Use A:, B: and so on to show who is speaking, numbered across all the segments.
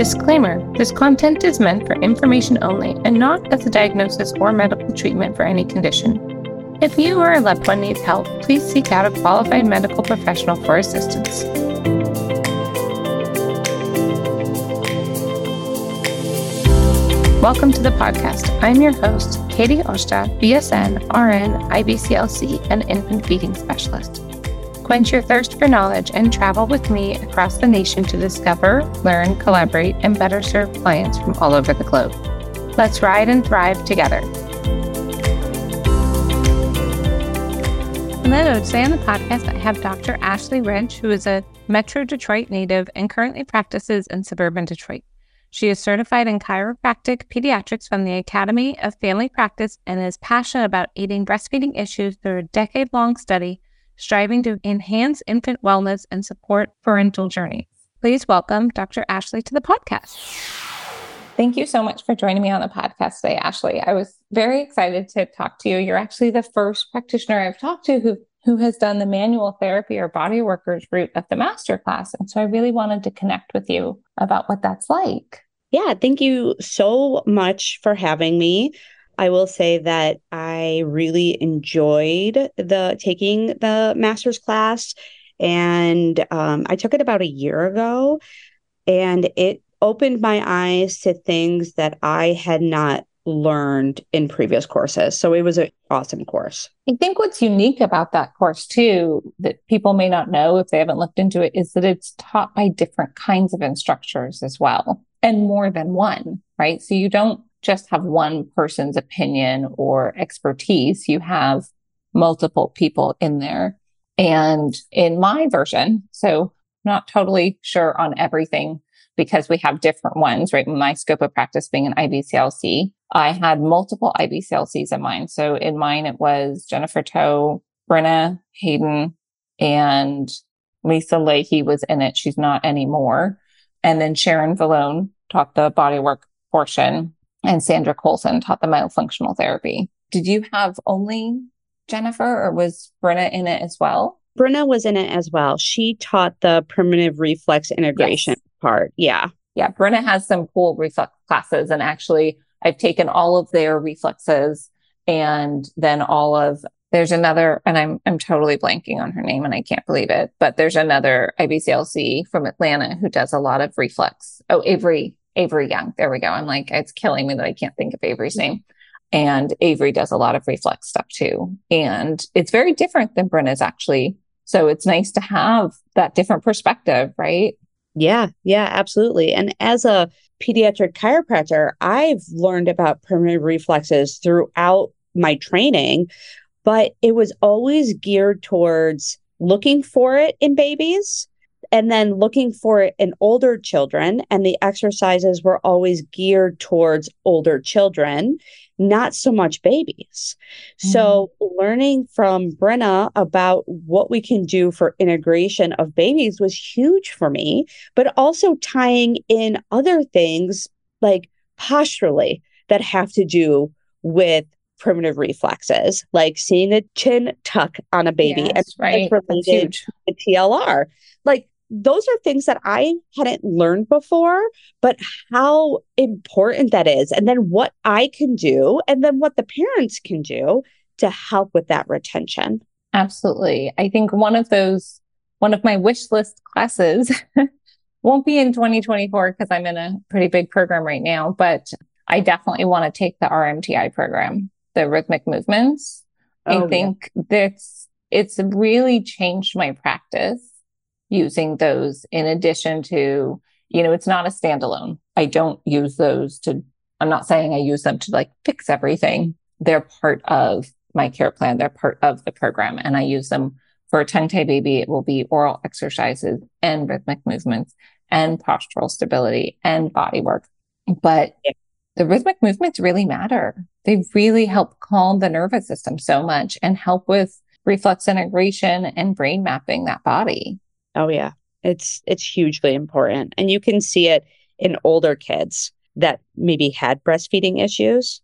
A: Disclaimer: this content is meant for information only and not as a diagnosis or medical treatment for any condition. If you or a loved one needs help, please seek out a qualified medical professional for assistance. Welcome to the podcast. I'm your host, Katie Oshta, BSN, RN, IBCLC, and infant feeding specialist. Quench your thirst for knowledge and travel with me across the nation to discover, learn, collaborate, and better serve clients from all over the globe. Let's ride and thrive together. Hello, today on the podcast, I have Dr. Ashley Wrench, who is a Metro Detroit native and currently practices in suburban Detroit. She is certified in chiropractic pediatrics from the Academy of Family Practice and is passionate about aiding breastfeeding issues through a decade-long study, striving to enhance infant wellness and support parental journeys. Please welcome Dr. Ashley to the podcast. Thank you so much for joining me on the podcast today, Ashley. I was very excited to talk to you. You're actually the first practitioner I've talked to who has done the manual therapy or body workers route of the masterclass. And so I really wanted to connect with you about what that's like.
B: Yeah, thank you so much for having me. I will say that I really enjoyed taking the master's class, and I took it about a year ago, and it opened my eyes to things that I had not learned in previous courses. So it was an awesome course.
A: I think what's unique about that course too, that people may not know if they haven't looked into it, is that it's taught by different kinds of instructors as well, and more than one, right? So you don't just have one person's opinion or expertise. You have multiple people in there. And in my version, so not totally sure on everything because we have different ones, right? My scope of practice being an IBCLC, I had multiple IBCLCs in mine. So in mine, it was Jennifer Toe, Brenna Hayden, and Lisa Leahy was in it. She's not anymore. And then Sharon Vallone taught the bodywork portion, and Sandra Colson taught the myofunctional therapy. Did you have only Jennifer, or was Brenna in it as well?
B: Brenna was in it as well. She taught the primitive reflex integration part. Yeah.
A: Yeah. Brenna has some cool reflex classes. And actually, I've taken all of their reflexes and then there's another, and I'm totally blanking on her name and I can't believe it, but there's another IBCLC from Atlanta who does a lot of reflex. Oh, Avery Young. There we go. I'm like, it's killing me that I can't think of Avery's name. And Avery does a lot of reflex stuff too. And it's very different than Brenna's actually. So it's nice to have that different perspective, right?
B: Yeah, absolutely. And as a pediatric chiropractor, I've learned about primitive reflexes throughout my training, but it was always geared towards looking for it in babies and then looking for it in older children. And the exercises were always geared towards older children, not so much babies. Mm-hmm. So learning from Brenna about what we can do for integration of babies was huge for me, but also tying in other things like posturally that have to do with primitive reflexes, like seeing a chin tuck on a baby.
A: Yes, right. That's huge.
B: To TLR. Like, those are things that I hadn't learned before, but how important that is. And then what I can do, and then what the parents can do to help with that retention.
A: Absolutely. I think one of my wish list classes won't be in 2024 because I'm in a pretty big program right now, but I definitely want to take the RMTI program, the rhythmic movements. I think it's really changed my practice using those in addition to, it's not a standalone. I don't use those I'm not saying I use them to like fix everything. They're part of my care plan. They're part of the program. And I use them for a tongue-tied baby. It will be oral exercises and rhythmic movements and postural stability and body work. But the rhythmic movements really matter. They really help calm the nervous system so much and help with reflex integration and brain mapping that body.
B: Oh, yeah. It's hugely important. And you can see it in older kids that maybe had breastfeeding issues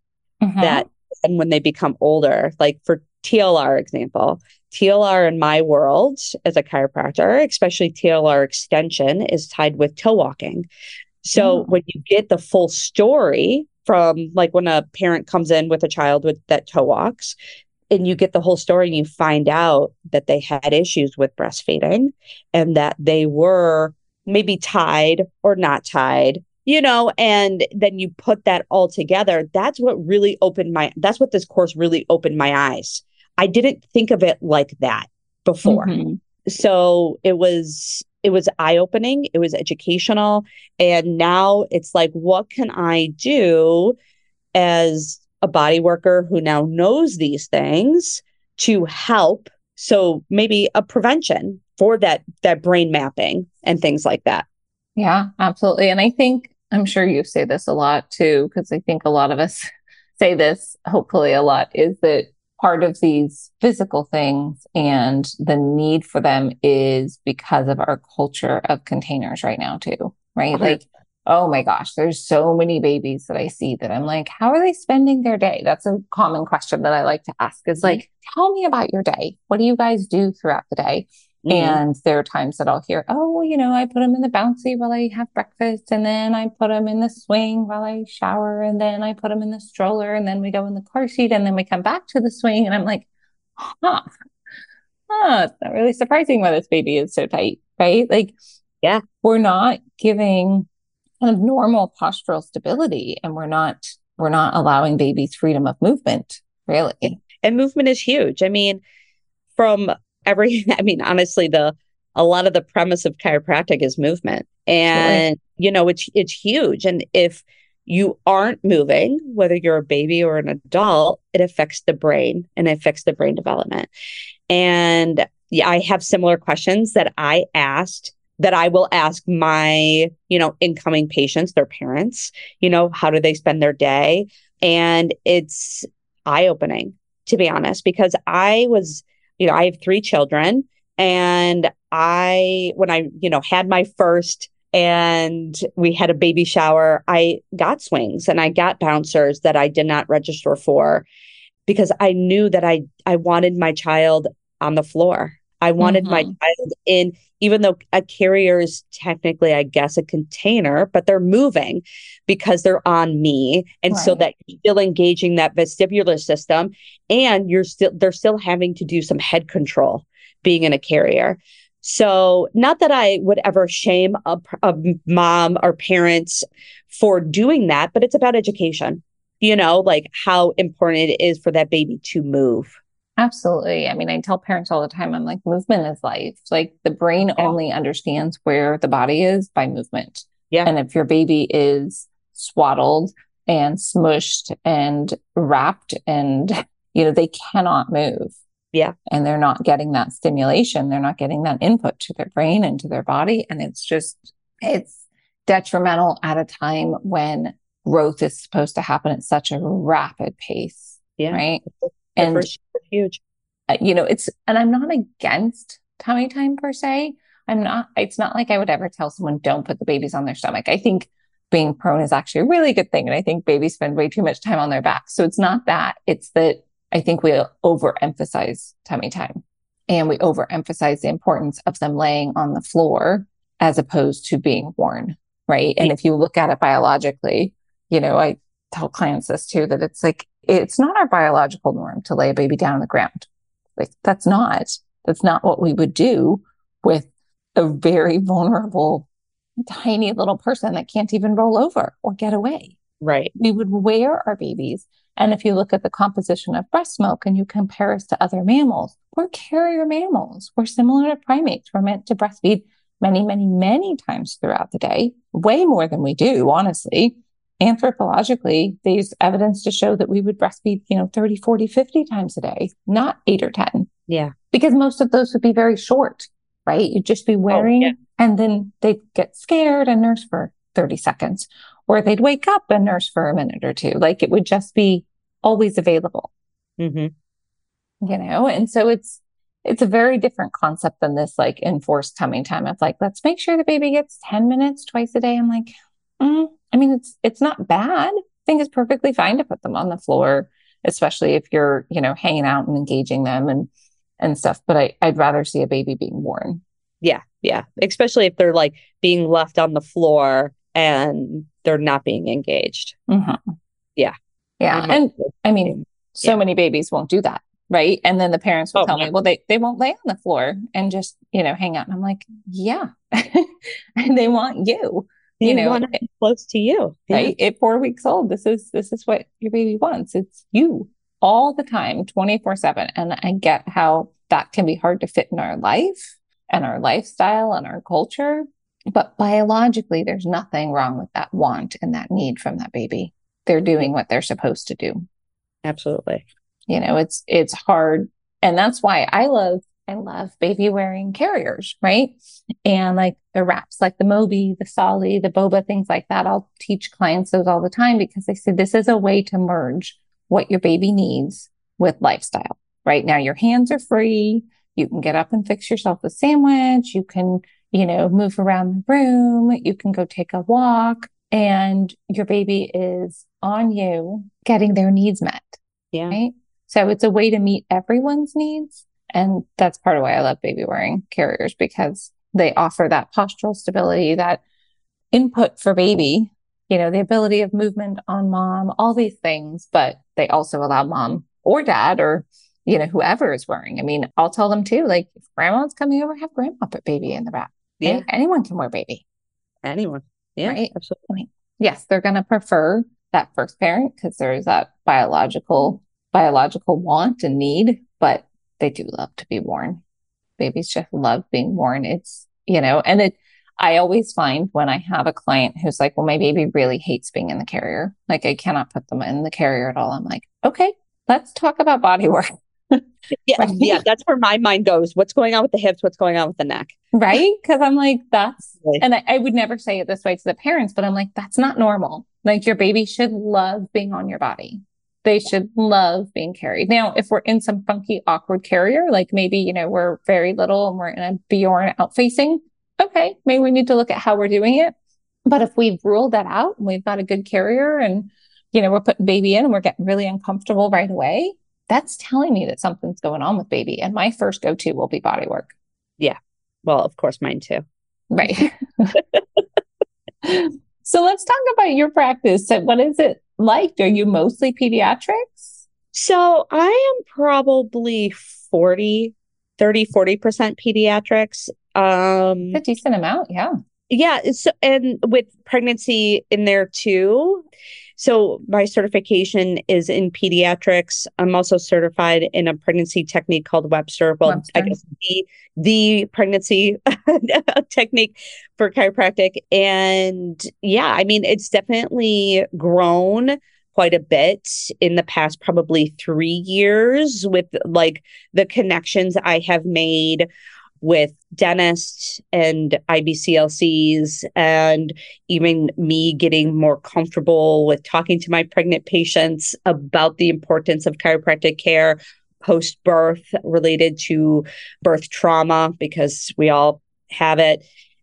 B: and when they become older, like for TLR example, TLR in my world as a chiropractor, especially TLR extension, is tied with toe walking. So when you get the full story from like when a parent comes in with a child with that toe walks, and you get the whole story and you find out that they had issues with breastfeeding and that they were maybe tied or not tied, and then you put that all together. That's what this course really opened my eyes. I didn't think of it like that before.
A: Mm-hmm.
B: So it was eye-opening, it was educational, and now it's like, what can I do as a body worker who now knows these things to help? So maybe a prevention for that brain mapping and things like that.
A: Yeah, absolutely. And I think, I'm sure you say this a lot too, because I think a lot of us say this, hopefully a lot, is that part of these physical things and the need for them is because of our culture of containers right now too, right?
B: Uh-huh.
A: Like, oh my gosh, there's so many babies that I see that I'm like, how are they spending their day? That's a common question that I like to ask is like, tell me about your day. What do you guys do throughout the day? And there are times that I'll hear, oh, well, I put them in the bouncy while I have breakfast. And then I put them in the swing while I shower. And then I put them in the stroller. And then we go in the car seat. And then we come back to the swing. And I'm like, it's not really surprising why this baby is so tight, right? Like,
B: Yeah.
A: we're not giving kind of normal postural stability, and we're not allowing babies freedom of movement, really.
B: And movement is huge. I mean, honestly, a lot of the premise of chiropractic is movement. And, it's huge. And if you aren't moving, whether you're a baby or an adult, it affects the brain and it affects the brain development. And yeah, I have similar questions that I will ask my, incoming patients, their parents, how do they spend their day? And it's eye-opening, to be honest, because I have 3 children, and when I had my first and we had a baby shower, I got swings and I got bouncers that I did not register for because I knew that I wanted my child on the floor. I wanted my child in, even though a carrier is technically, I guess, a container, but they're moving because they're on me. And so that you're still engaging that vestibular system, and they're still having to do some head control being in a carrier. So not that I would ever shame a mom or parents for doing that, but it's about education, like how important it is for that baby to move.
A: Absolutely. I mean, I tell parents all the time, I'm like, movement is life. Like, the brain only understands where the body is by movement.
B: Yeah.
A: And if your baby is swaddled and smushed and wrapped and, they cannot move.
B: Yeah.
A: And they're not getting that stimulation. They're not getting that input to their brain and to their body. And it's detrimental at a time when growth is supposed to happen at such a rapid pace.
B: Yeah.
A: Right. And
B: huge.
A: And I'm not against tummy time per se. It's not like I would ever tell someone don't put the babies on their stomach. I think being prone is actually a really good thing. And I think babies spend way too much time on their back. So it's not that. It's that I think we overemphasize tummy time, and we overemphasize the importance of them laying on the floor as opposed to being worn. Right. And if you look at it biologically, I tell clients this too, that it's like, it's not our biological norm to lay a baby down on the ground. Like, that's not what we would do with a very vulnerable, tiny little person that can't even roll over or get away.
B: Right.
A: We would wear our babies. And if you look at the composition of breast milk and you compare us to other mammals, we're carrier mammals. We're similar to primates. We're meant to breastfeed many, many, many times throughout the day, way more than we do, honestly. Anthropologically, there's evidence to show that we would breastfeed, 30, 40, 50 times a day, not 8 or 10.
B: Yeah.
A: Because most of those would be very short, right? You'd just be wearing, and then they'd get scared and nurse for 30 seconds, or they'd wake up and nurse for a minute or two. Like, it would just be always available. And so it's a very different concept than this like enforced tummy time of like, let's make sure the baby gets 10 minutes twice a day. I'm like, I mean, it's not bad. I think it's perfectly fine to put them on the floor, especially if you're, hanging out and engaging them and stuff. But I'd rather see a baby being born.
B: Yeah. Yeah. Especially if they're like being left on the floor and they're not being engaged.
A: Mm-hmm.
B: Yeah.
A: Yeah. And I mean, so many babies won't do that. Right. And then the parents will tell me, well, they won't lay on the floor and just, hang out. And I'm like, yeah, and they want you,
B: they want to be close to you.
A: Right. At 4 weeks old, this is what your baby wants. It's you all the time, 24/7. And I get how that can be hard to fit in our life and our lifestyle and our culture. But biologically, there's nothing wrong with that want and that need from that baby. They're doing what they're supposed to do.
B: Absolutely.
A: It's hard. And that's why I love baby wearing carriers, right? And like the wraps, like the Moby, the Solly, the Boba, things like that. I'll teach clients those all the time because they say this is a way to merge what your baby needs with lifestyle. Right now, your hands are free. You can get up and fix yourself a sandwich. You can, move around the room. You can go take a walk, and your baby is on you getting their needs met.
B: Yeah.
A: Right. So it's a way to meet everyone's needs. And that's part of why I love baby wearing carriers, because they offer that postural stability, that input for baby, the ability of movement on mom, all these things, but they also allow mom or dad or, whoever is wearing. I mean, I'll tell them too, like if grandma's coming over, have grandma put baby in the wrap.
B: Yeah.
A: Right? Anyone can wear baby.
B: Anyone. Yeah.
A: Right.
B: Absolutely.
A: Yes. They're going to prefer that first parent because there's that biological want and need, but they do love to be worn. Babies just love being worn. It's, I always find when I have a client who's like, well, my baby really hates being in the carrier. Like I cannot put them in the carrier at all. I'm like, okay, let's talk about body work.
B: Yeah. Right? Yeah. That's where my mind goes. What's going on with the hips? What's going on with the neck?
A: Right. Cause I'm like, and I would never say it this way to the parents, but I'm like, that's not normal. Like your baby should love being on your body. They should love being carried. Now, if we're in some funky, awkward carrier, like maybe, we're very little and we're in a Bjorn out facing, okay, maybe we need to look at how we're doing it. But if we've ruled that out and we've got a good carrier and, we're putting baby in and we're getting really uncomfortable right away, that's telling me that something's going on with baby. And my first go-to will be body work.
B: Yeah. Well, of course, mine too.
A: Right. So let's talk about your practice. So what is it like? Are you mostly pediatrics?
B: So I am probably 40% pediatrics.
A: A decent amount. Yeah.
B: Yeah. So, and with pregnancy in there too. So my certification is in pediatrics. I'm also certified in a pregnancy technique called Webster. Well, Webster. I guess the pregnancy technique for chiropractic. And yeah, I mean, it's definitely grown quite a bit in the past, probably 3 years, with like the connections I have made with dentists and IBCLCs, and even me getting more comfortable with talking to my pregnant patients about the importance of chiropractic care post-birth related to birth trauma, because we all have it.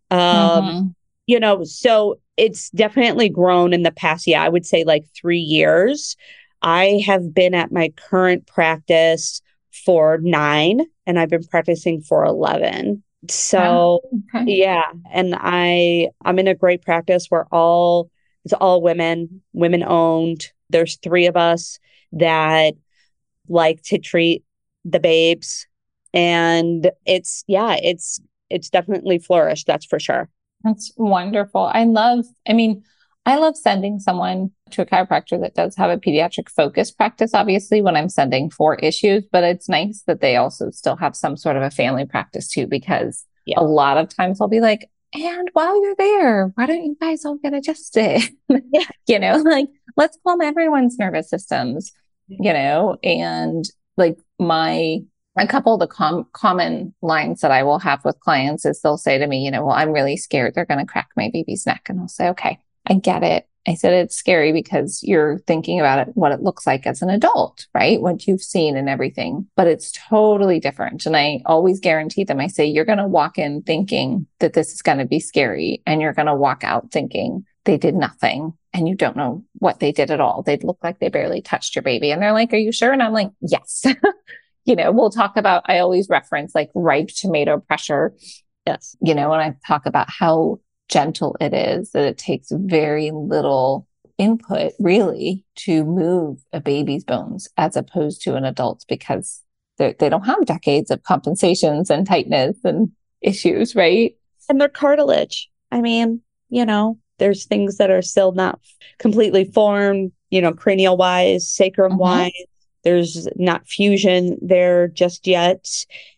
B: So it's definitely grown in the past. Yeah, I would say like 3 years. I have been at my current practice for 9, and I've been practicing for 11. So yeah, and I'm in a great practice where it's all women owned. There's 3 of us that like to treat the babes, and it's definitely flourished. That's for sure.
A: That's wonderful. I love sending someone to a chiropractor that does have a pediatric focus practice, obviously, when I'm sending for issues, but it's nice that they also still have some sort of a family practice too, because a lot of times I'll be like, and while you're there, why don't you guys all get adjusted? Like let's calm everyone's nervous systems, and like a couple of the common lines that I will have with clients is they'll say to me, well, I'm really scared they're going to crack my baby's neck. And I'll say, okay, I get it. I said, it's scary because you're thinking about it, what it looks like as an adult, right? What you've seen and everything, but it's totally different. And I always guarantee them, I say, you're going to walk in thinking that this is going to be scary, and you're going to walk out thinking they did nothing and you don't know what they did at all. They'd look like they barely touched your baby. And they're like, are you sure? And I'm like, yes. We'll talk about, I always reference like ripe tomato pressure.
B: Yes.
A: And I talk about how gentle it is, that it takes very little input really to move a baby's bones as opposed to an adult's, because they don't have decades of compensations and tightness and issues, right?
B: And their cartilage. I mean, there's things that are still not completely formed, cranial wise, sacrum wise. There's not fusion there just yet.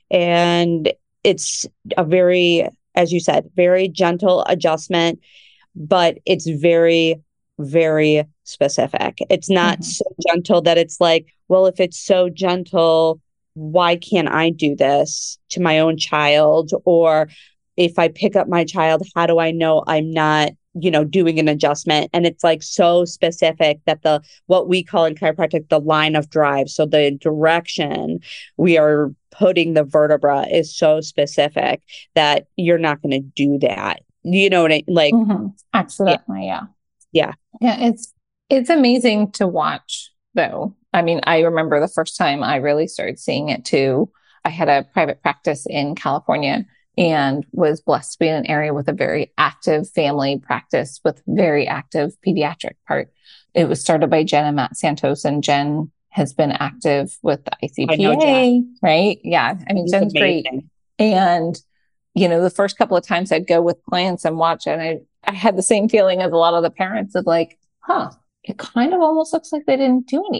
B: And it's a very, as you said, very gentle adjustment, but it's very, very specific. It's not so gentle that it's like, well, if it's so gentle, why can't I do this to my own child? Or if I pick up my child, how do I know I'm not, doing an adjustment? And it's like so specific that what we call in chiropractic, the line of drive. So the direction we are putting the vertebra is so specific that you're not going to do that. You know what I like?
A: Accidentally. Yeah.
B: Yeah.
A: Yeah. It's amazing to watch though. I mean, I remember the first time I really started seeing it too. I had a private practice in California and was blessed to be in an area with a very active family practice with very active pediatric part. It was started by Jen and Matt Santos, and Jen has been active with the ICPA, right? Yeah. I mean, Jen's great. And, the first couple of times I'd go with clients and watch it, and I had the same feeling as a lot of the parents of like, it kind of almost looks like they didn't do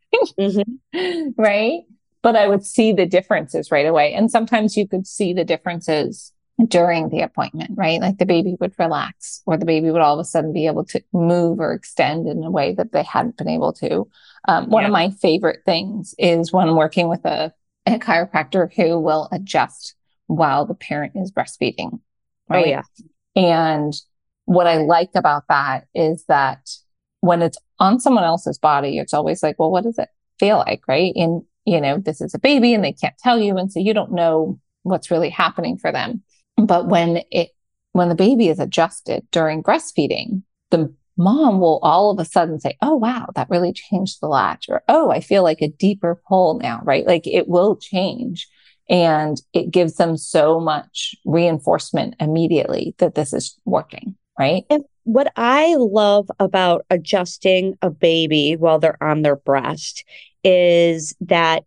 A: anything. Right? But I would see the differences right away. And sometimes you could see the differences during the appointment, right? Like the baby would relax, or the baby would all of a sudden be able to move or extend in a way that they hadn't been able to. One of my favorite things is when working with a chiropractor who will adjust while the parent is breastfeeding. Right?
B: Oh, yeah.
A: And what I like about that is that when it's on someone else's body, it's always like, well, what does it feel like? Right. And, this is a baby and they can't tell you. And so you don't know what's really happening for them. But when the baby is adjusted during breastfeeding, the mom will all of a sudden say, oh, wow, that really changed the latch, or, oh, I feel like a deeper pull now, right? Like it will change. And it gives them so much reinforcement immediately that this is working, right?
B: And what I love about adjusting a baby while they're on their breast is that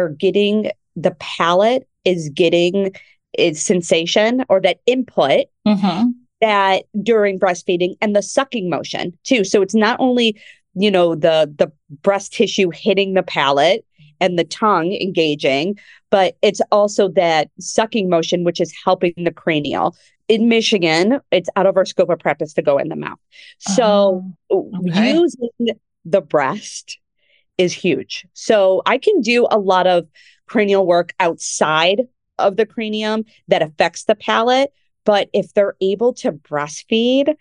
B: the palate is getting its sensation, or that input that during breastfeeding, and the sucking motion too. So it's not only, the breast tissue hitting the palate and the tongue engaging, but it's also that sucking motion, which is helping the cranial. In Michigan, it's out of our scope of practice to go in the mouth. So using the breast is huge. So I can do a lot of cranial work outside of the cranium that affects the palate. But if they're able to breastfeed,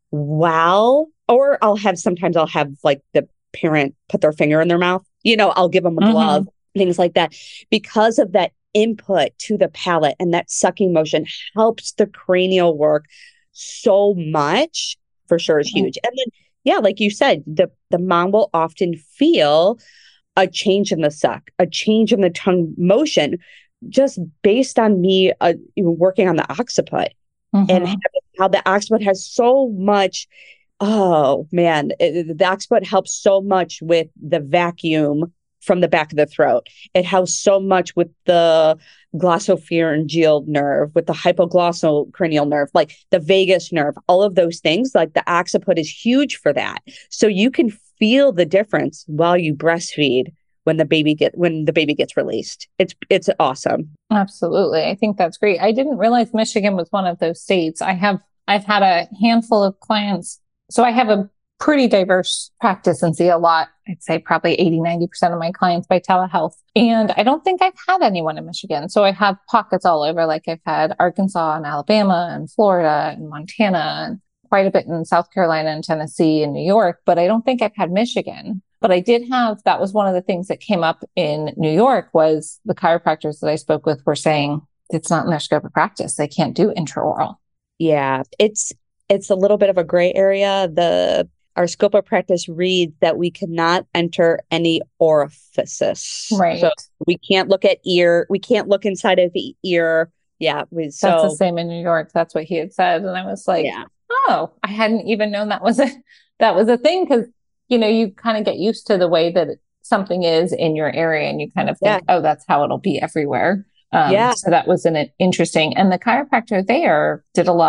B: or sometimes I'll have like the parent put their finger in their mouth, I'll give them a glove, things like that, because of that input to the palate, and that sucking motion helps the cranial work so much. For sure is huge. And then, yeah, like you said, the mom will often feel a change in the suck, a change in the tongue motion, just based on me working on the occiput and how the occiput has so much. Oh man, the occiput helps so much with the vacuum from the back of the throat. It helps so much with the glossopharyngeal nerve, with the hypoglossal cranial nerve, like the vagus nerve, all of those things. Like the occiput is huge for that. So you can feel the difference while you breastfeed when the baby gets released. It's awesome.
A: Absolutely. I think that's great. I didn't realize Michigan was one of those states. I've had a handful of clients. So I have a pretty diverse practice and see a lot. I'd say probably 80-90% of my clients by telehealth. And I don't think I've had anyone in Michigan. So I have pockets all over. Like I've had Arkansas and Alabama and Florida and Montana, and quite a bit in South Carolina and Tennessee and New York, but I don't think I've had Michigan. But I did that was one of the things that came up in New York, was the chiropractors that I spoke with were saying it's not in their scope of practice. They can't do intraoral.
B: Yeah, it's a little bit of a gray area. Our scope of practice reads that we cannot enter any orifices.
A: Right.
B: So we can't look at ear. We can't look inside of the ear. Yeah.
A: That's the same in New York. That's what he had said. And I was like, oh, I hadn't even known that was a thing. Cause you kind of get used to the way that something is in your area and you kind of
B: Yeah.
A: think, oh, that's how it'll be everywhere.
B: Yeah.
A: So that was an interesting, and the chiropractor there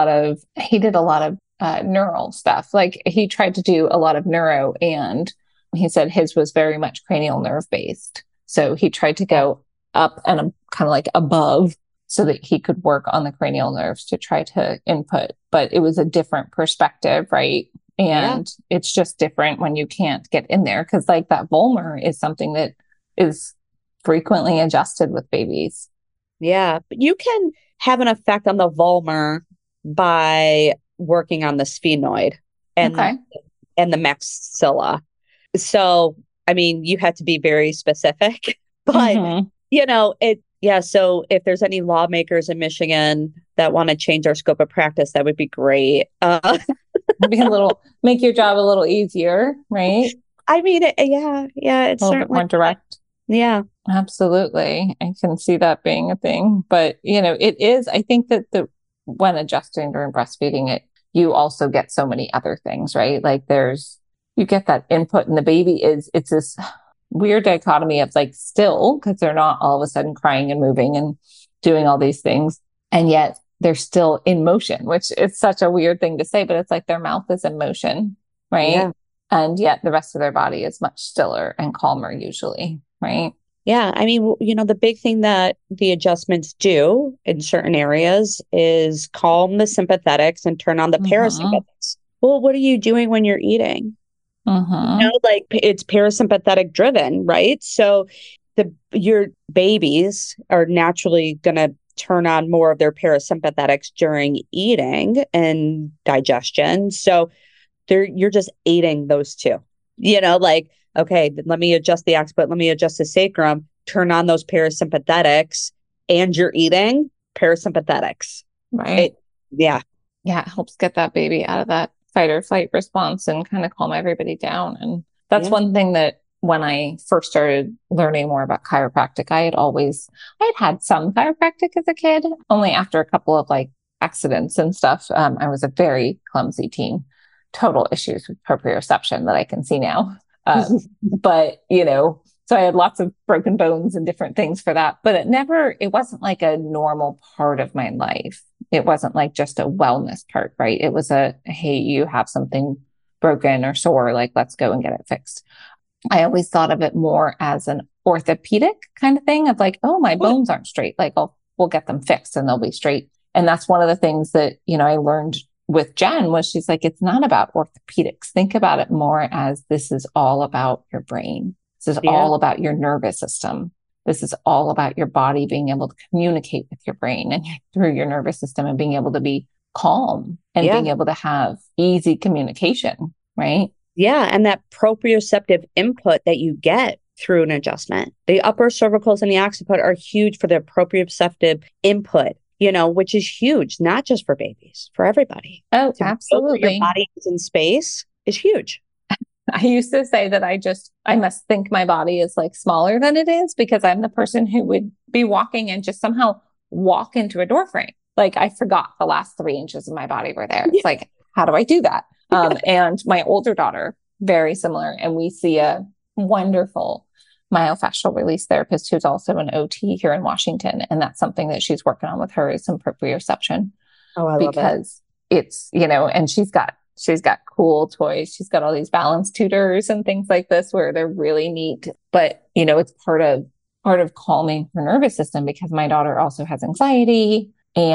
A: he did a lot of neural stuff. Like he tried to do a lot of neuro, and he said his was very much cranial nerve based. So he tried to go up and kind of like above so that he could work on the cranial nerves to try to input, but it was a different perspective, right?
B: Yeah.
A: And it's just different when you can't get in there because like that vomer is something that is frequently adjusted with babies.
B: Yeah. But you can have an effect on the vulvar by working on the sphenoid and
A: Okay.
B: the maxilla. So, I mean, you have to be very specific, but
A: Mm-hmm.
B: yeah. So if there's any lawmakers in Michigan that want to change our scope of practice, that would be great.
A: Be make your job a little easier, right?
B: I mean, yeah, yeah,
A: A
B: it's
A: little bit
B: certainly,
A: more direct.
B: yeah,
A: Absolutely. I can see that being a thing. But, it is, I think that when adjusting during breastfeeding, you also get so many other things, right? Like you get that input and the baby it's this weird dichotomy of like still, because they're not all of a sudden crying and moving and doing all these things. And yet they're still in motion, which is such a weird thing to say, but it's like their mouth is in motion, right?
B: yeah,
A: And yet the rest of their body is much stiller and calmer usually, right?
B: yeah. I mean, the big thing that the adjustments do in certain areas is calm the sympathetics and turn on the
A: Mm-hmm.
B: parasympathetics. Well, what are you doing when you're eating?
A: Mm-hmm.
B: Like it's parasympathetic driven, right? So your babies are naturally going to turn on more of their parasympathetics during eating and digestion. So you're just aiding those two. Like, okay, then let me adjust the occiput, let me adjust the sacrum, turn on those parasympathetics, and you're eating parasympathetics.
A: Right.
B: It, yeah,
A: Yeah, it helps get that baby out of that fight or flight response and kind of calm everybody down. And that's
B: yeah,
A: one thing that when I first started learning more about chiropractic, I had had some chiropractic as a kid, only after a couple of like accidents and stuff. I was a very clumsy teen, total issues with proprioception that I can see now. But, so I had lots of broken bones and different things for that, but it wasn't like a normal part of my life. It wasn't like just a wellness part, right? It was hey, you have something broken or sore, like let's go and get it fixed. I always thought of it more as an orthopedic kind of thing of like, oh, my bones aren't straight. Like, oh, we'll get them fixed and they'll be straight. And that's one of the things that, I learned with Jen was she's like, it's not about orthopedics. Think about it more as this is all about your brain. This is
B: yeah,
A: all about your nervous system. This is all about your body being able to communicate with your brain and through your nervous system and being able to be calm and
B: yeah.
A: being able to have easy communication, right?
B: Yeah, and that proprioceptive input that you get through an adjustment. The upper cervicals and the occiput are huge for the proprioceptive input, which is huge, not just for babies, for everybody.
A: Oh,
B: To know where your
A: absolutely.
B: body is in space is huge.
A: I used to say that I must think my body is like smaller than it is because I'm the person who would be walking and just somehow walk into a door frame. Like I forgot the last 3 inches of my body were there. It's like, how do I do that? And my older daughter, very similar. And we see a wonderful myofascial release therapist who's also an OT here in Washington. And that's something that she's working on with her is some proprioception
B: Oh, I love it.
A: because it's, and she's got cool toys. She's got all these balance tutors and things like this where they're really neat. But, it's part of calming her nervous system because my daughter also has anxiety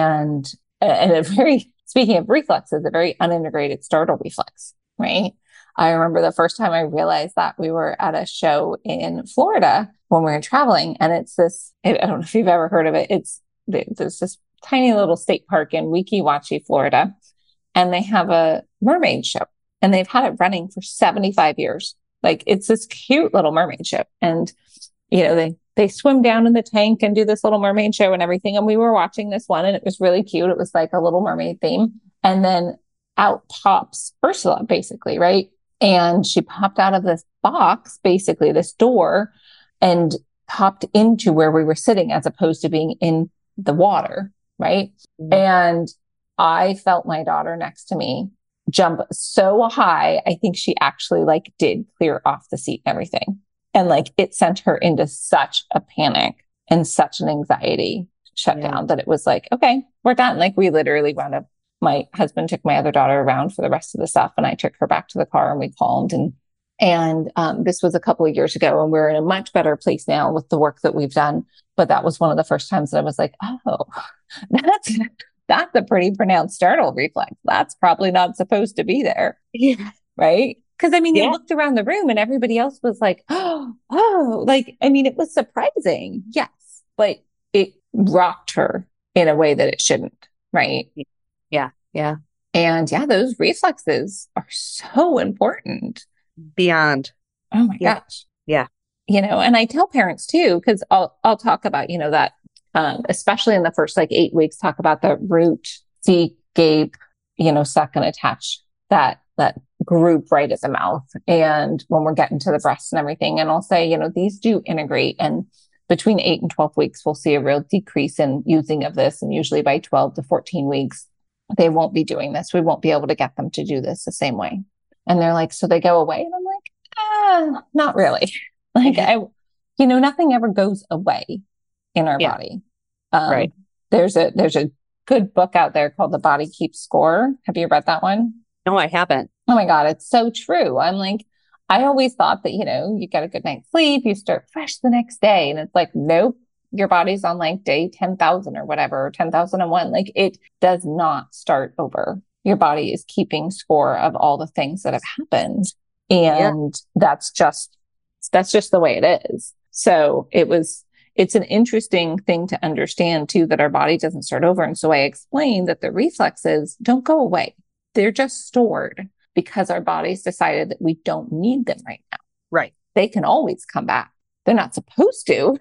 A: and a very speaking of reflexes, a very unintegrated startle reflex, right? I remember the first time I realized that we were at a show in Florida when we were traveling, and I don't know if you've ever heard of it. There's this tiny little state park in Weeki Wachee, Florida, and they have a mermaid show, and they've had it running for 75 years. Like it's this cute little mermaid show, and they swim down in the tank and do this little mermaid show and everything. And we were watching this one, and it was really cute. It was like a little mermaid theme, and then out pops Ursula, basically, right? And she popped out of this box, basically this door, and popped into where we were sitting as opposed to being in the water, right?
B: Mm.
A: And I felt my daughter next to me jump so high. I think she actually like did clear off the seat and everything. And like it sent her into such a panic and such an anxiety shutdown that it was like, okay, we're done. Like we literally wound up, my husband took my other daughter around for the rest of the stuff and I took her back to the car and we calmed and this was a couple of years ago and we're in a much better place now with the work that we've done. But that was one of the first times that I was like, oh, that's a pretty pronounced startle reflex. That's probably not supposed to be there.
B: Yeah.
A: Right. Because I mean, you looked around the room and everybody else was like, oh, like, I mean, it was surprising. Yes. But it rocked her in a way that it shouldn't. Right.
B: Yeah. Yeah.
A: And yeah, those reflexes are so important.
B: Beyond.
A: Oh my gosh.
B: Yeah.
A: You know, and I tell parents too, because I'll talk about, you know, that especially in the first like 8 weeks, talk about the root, seek, gape, you know, suck and attach that group right at the mouth. And when we're getting to the breast and everything, and I'll say, you know, these do integrate. And between 8 and 12 weeks, we'll see a real decrease in using of this. And usually by 12 to 14 weeks, they won't be doing this. We won't be able to get them to do this the same way. And they're like, so they go away. And I'm like, not really. Like you know, nothing ever goes away in our body.
B: Right.
A: There's a good book out there called The Body Keeps Score. Have you read that one?
B: No, I haven't.
A: Oh my God, it's so true. I'm like, I always thought that, you know, you get a good night's sleep, you start fresh the next day. And it's like, nope, your body's on like day 10,000 or whatever, or 10,001. Like it does not start over. Your body is keeping score of all the things that have happened. And that's just the way it is. So it's an interesting thing to understand too, that our body doesn't start over. And so I explained that the reflexes don't go away. They're just stored because our bodies decided that we don't need them right now.
B: Right.
A: They can always come back. They're not supposed to,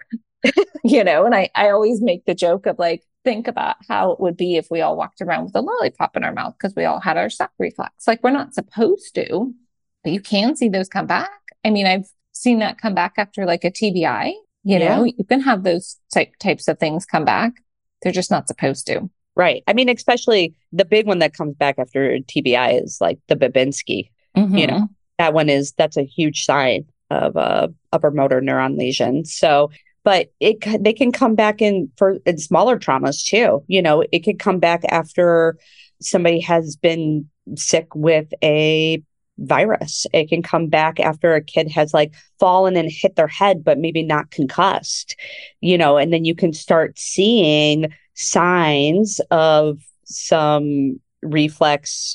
A: you know, and I always make the joke of like, think about how it would be if we all walked around with a lollipop in our mouth because we all had our suck reflex. Like we're not supposed to, but you can see those come back. I mean, I've seen that come back after like a TBI, you know, you can have those types of things come back. They're just not supposed to.
B: Right. I mean, especially the big one that comes back after TBI is like the Babinski. You know, that's a huge sign of upper motor neuron lesion. So, but they can come back in smaller traumas too. You know, it could come back after somebody has been sick with a virus. It can come back after a kid has like fallen and hit their head, but maybe not concussed, you know, and then you can start seeing signs of some reflex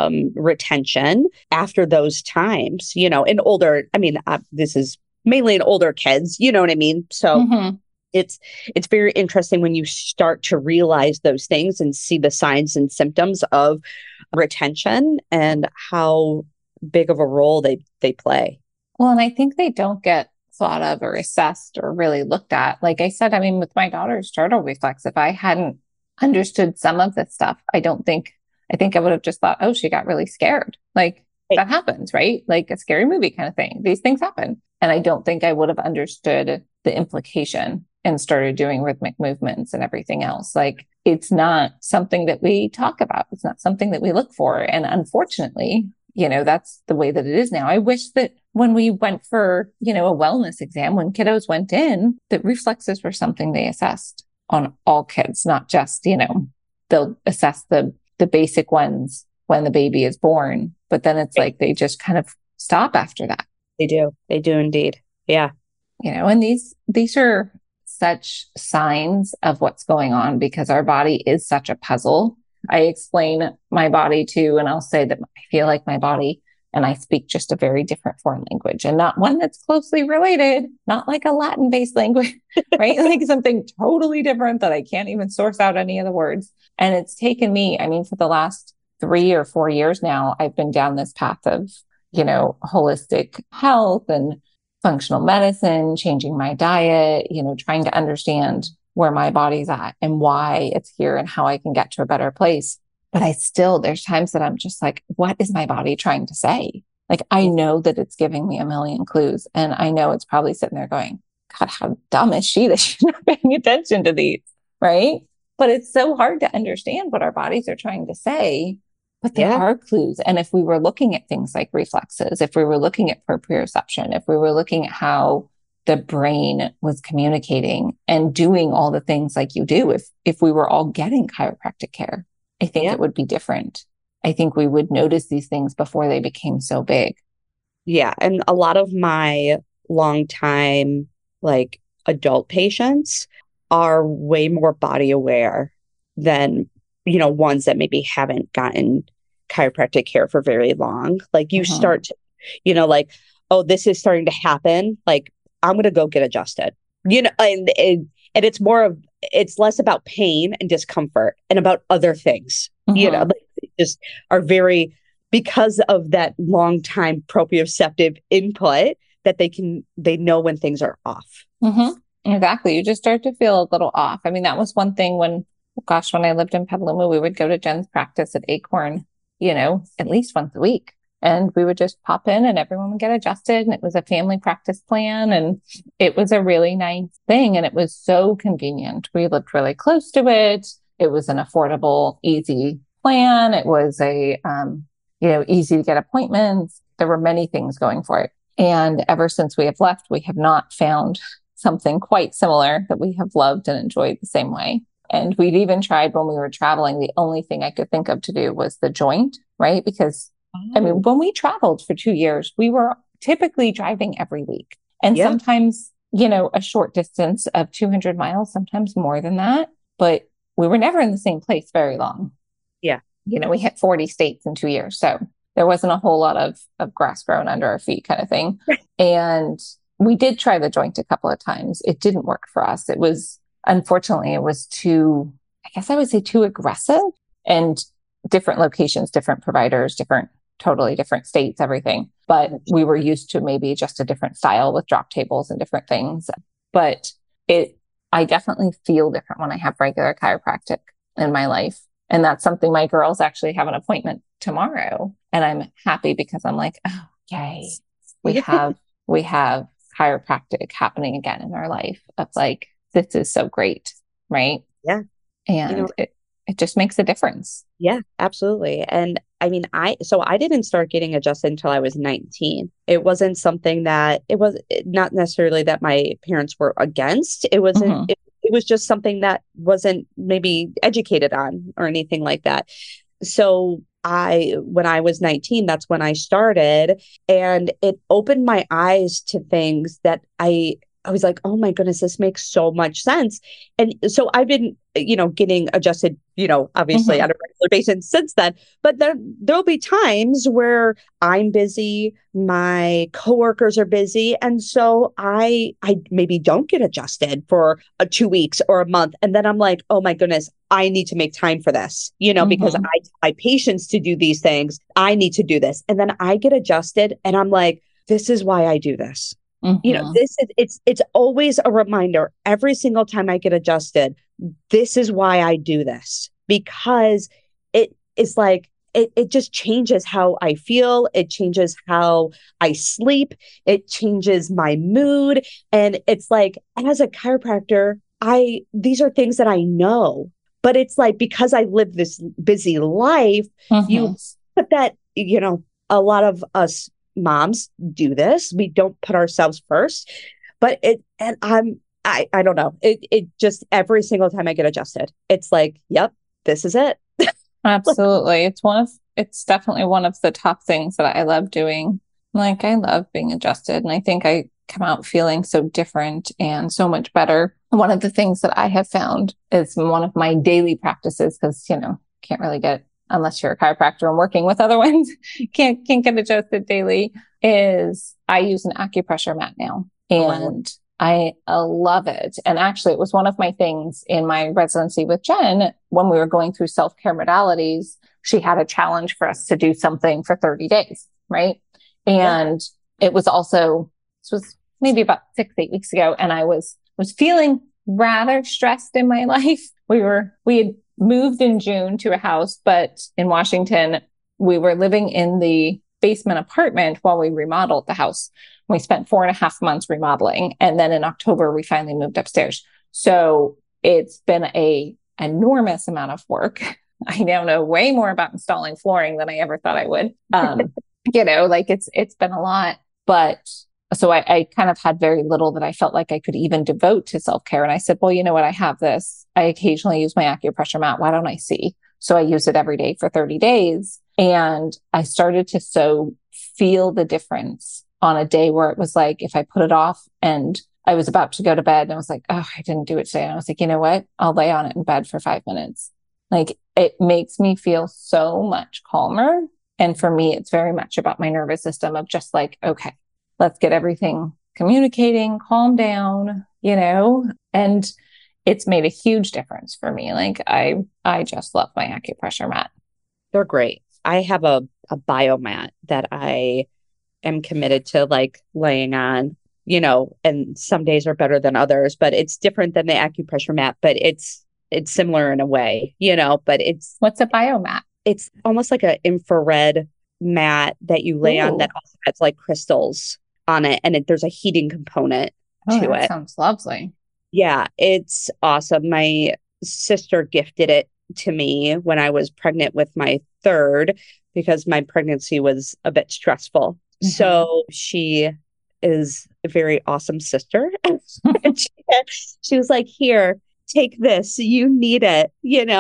B: retention after those times, you know, in older, I mean, this is mainly in older kids, you know what I mean? So it's very interesting when you start to realize those things and see the signs and symptoms of retention and how big of a role they play.
A: Well, and I think they don't get thought of or assessed or really looked at. Like I said, I mean, with my daughter's startle reflex, if I hadn't understood some of this stuff, I think I would have just thought, oh, she got really scared. Like that happens, right? Like a scary movie kind of thing. These things happen. And I don't think I would have understood the implication and started doing rhythmic movements and everything else. Like it's not something that we talk about. It's not something that we look for. And unfortunately, you know, that's the way that it is now. I wish that when we went for, you know, a wellness exam, when kiddos went in, that reflexes were something they assessed on all kids, not just, you know, they'll assess the basic ones when the baby is born, but then it's like they just kind of stop after that.
B: They do indeed. Yeah.
A: You know, and these are such signs of what's going on because our body is such a puzzle. I explain my body too, and I'll say that I feel like my body and I speak just a very different foreign language and not one that's closely related, not like a Latin based language, right? Like something totally different that I can't even source out any of the words. And it's taken me, I mean, for the last 3 or 4 years now, I've been down this path of, you know, holistic health and functional medicine, changing my diet, you know, trying to understand where my body's at and why it's here and how I can get to a better place. But there's times that I'm just like, what is my body trying to say? Like, I know that it's giving me a million clues and I know it's probably sitting there going, God, how dumb is she that she's not paying attention to these, right? But it's so hard to understand what our bodies are trying to say But there
B: Yeah.
A: are clues. And if we were looking at things like reflexes, if we were looking at proprioception, if we were looking at how the brain was communicating and doing all the things like you do, if we were all getting chiropractic care, I think
B: Yeah.
A: it would be different. I think we would notice these things before they became so big.
B: Yeah. And a lot of my longtime, like adult patients are way more body aware than, ones that maybe haven't gotten chiropractic care for very long. Like you
A: Mhm.
B: start to, like, oh, this is starting to happen. Like, I'm going to go get adjusted, and it's less about pain and discomfort and about other things,
A: Mhm.
B: like they just are very, because of that long time proprioceptive input, that they know when things are off.
A: Mhm. Exactly. You just start to feel a little off. I mean, that was one thing when, gosh, when I lived in Petaluma, we would go to Jen's practice at Acorn, at least once a week. And we would just pop in and everyone would get adjusted. And it was a family practice plan. And it was a really nice thing. And it was so convenient. We lived really close to it. It was an affordable, easy plan. It was easy to get appointments. There were many things going for it. And ever since we have left, we have not found something quite similar that we have loved and enjoyed the same way. And we'd even tried when we were traveling. The only thing I could think of to do was the joint, right? Because I mean,
B: Oh,
A: when we traveled for 2 years, we were typically driving every week. And
B: yeah,
A: sometimes, a short distance of 200 miles, sometimes more than that. But we were never in the same place very long.
B: yeah.
A: We hit 40 states in 2 years. So there wasn't a whole lot of grass growing under our feet kind of thing. And we did try the joint a couple of times. It didn't work for us. Unfortunately, it was too, I guess I would say too aggressive, and different locations, different providers, totally different states, everything. But we were used to maybe just a different style with drop tables and different things. But I definitely feel different when I have regular chiropractic in my life. And that's something my girls actually have an appointment tomorrow. And I'm happy because I'm like, oh, yay. We
B: Yeah.
A: have, we have chiropractic happening again in our life of like, this is so great. Right.
B: Yeah. You know,
A: And it just makes a difference.
B: yeah, absolutely. And I mean, I didn't start getting adjusted until I was 19. It wasn't something that it was not necessarily that my parents were against.
A: Mm-hmm.
B: It was just something that wasn't maybe educated on or anything like that. So when I was 19, that's when I started, and it opened my eyes to things that I was like, oh my goodness, this makes so much sense. And so I've been, getting adjusted, obviously
A: Mm-hmm.
B: on a regular basis since then. But there'll be times where I'm busy, my coworkers are busy, and so I maybe don't get adjusted for 2 weeks or a month, and then I'm like, oh my goodness, I need to make time for this, because
A: Mm-hmm.
B: I tell my patients to do these things. I need to do this, and then I get adjusted, and I'm like, this is why I do this.
A: Mm-hmm.
B: This is it's always a reminder every single time I get adjusted. This is why I do this, because it is like it just changes how I feel. It changes how I sleep. It changes my mood. And it's like, as a chiropractor, these are things that I know, but it's like, because I live this busy life,
A: Mm-hmm.
B: you put that, a lot of us moms do this. We don't put ourselves first, but I don't know. It just, every single time I get adjusted, it's like, yep, this is it.
A: Absolutely. It's definitely one of the top things that I love doing. Like I love being adjusted and I think I come out feeling so different and so much better. One of the things that I have found is one of my daily practices, because, can't really get, unless you're a chiropractor and working with other ones, can't get adjusted daily, is I use an acupressure mat now.
B: Oh, wow.
A: And I love it. And actually, it was one of my things in my residency with Jen when we were going through self care modalities. She had a challenge for us to do something for 30 days, right?
B: Yeah.
A: And it was also, this was maybe about 6, 8 weeks ago. And I was feeling rather stressed in my life. We had moved in June to a house, but in Washington, we were living in the basement apartment while we remodeled the house. We spent 4.5 months remodeling. And then in October, we finally moved upstairs. So it's been a enormous amount of work I now know way more about installing flooring than I ever thought I would. Like it's been a lot, but so I kind of had very little that I felt like I could even devote to self-care. And I said, well, you know what? I have this. I occasionally use my acupressure mat. Why don't I see? So I use it every day for 30 days. And I started to so feel the difference on a day where it was like, if I put it off and I was about to go to bed and I was like, oh, I didn't do it today. And I was like, you know what? I'll lay on it in bed for 5 minutes. Like it makes me feel so much calmer. And for me, it's very much about my nervous system of just like, okay, let's get everything communicating, calm down, and it's made a huge difference for me. Like I just love my acupressure mat.
B: They're great. I have a biomat that I am committed to like laying on, and some days are better than others, but it's different than the acupressure mat, but it's similar in a way, but
A: What's a biomat?
B: It's almost like an infrared mat that you lay on that also has like crystals on it, and there's a heating component to it.
A: Sounds lovely.
B: Yeah, it's awesome. My sister gifted it to me when I was pregnant with my third because my pregnancy was a bit stressful. Mm-hmm. So she is a very awesome sister. She was like, here, take this, you need it,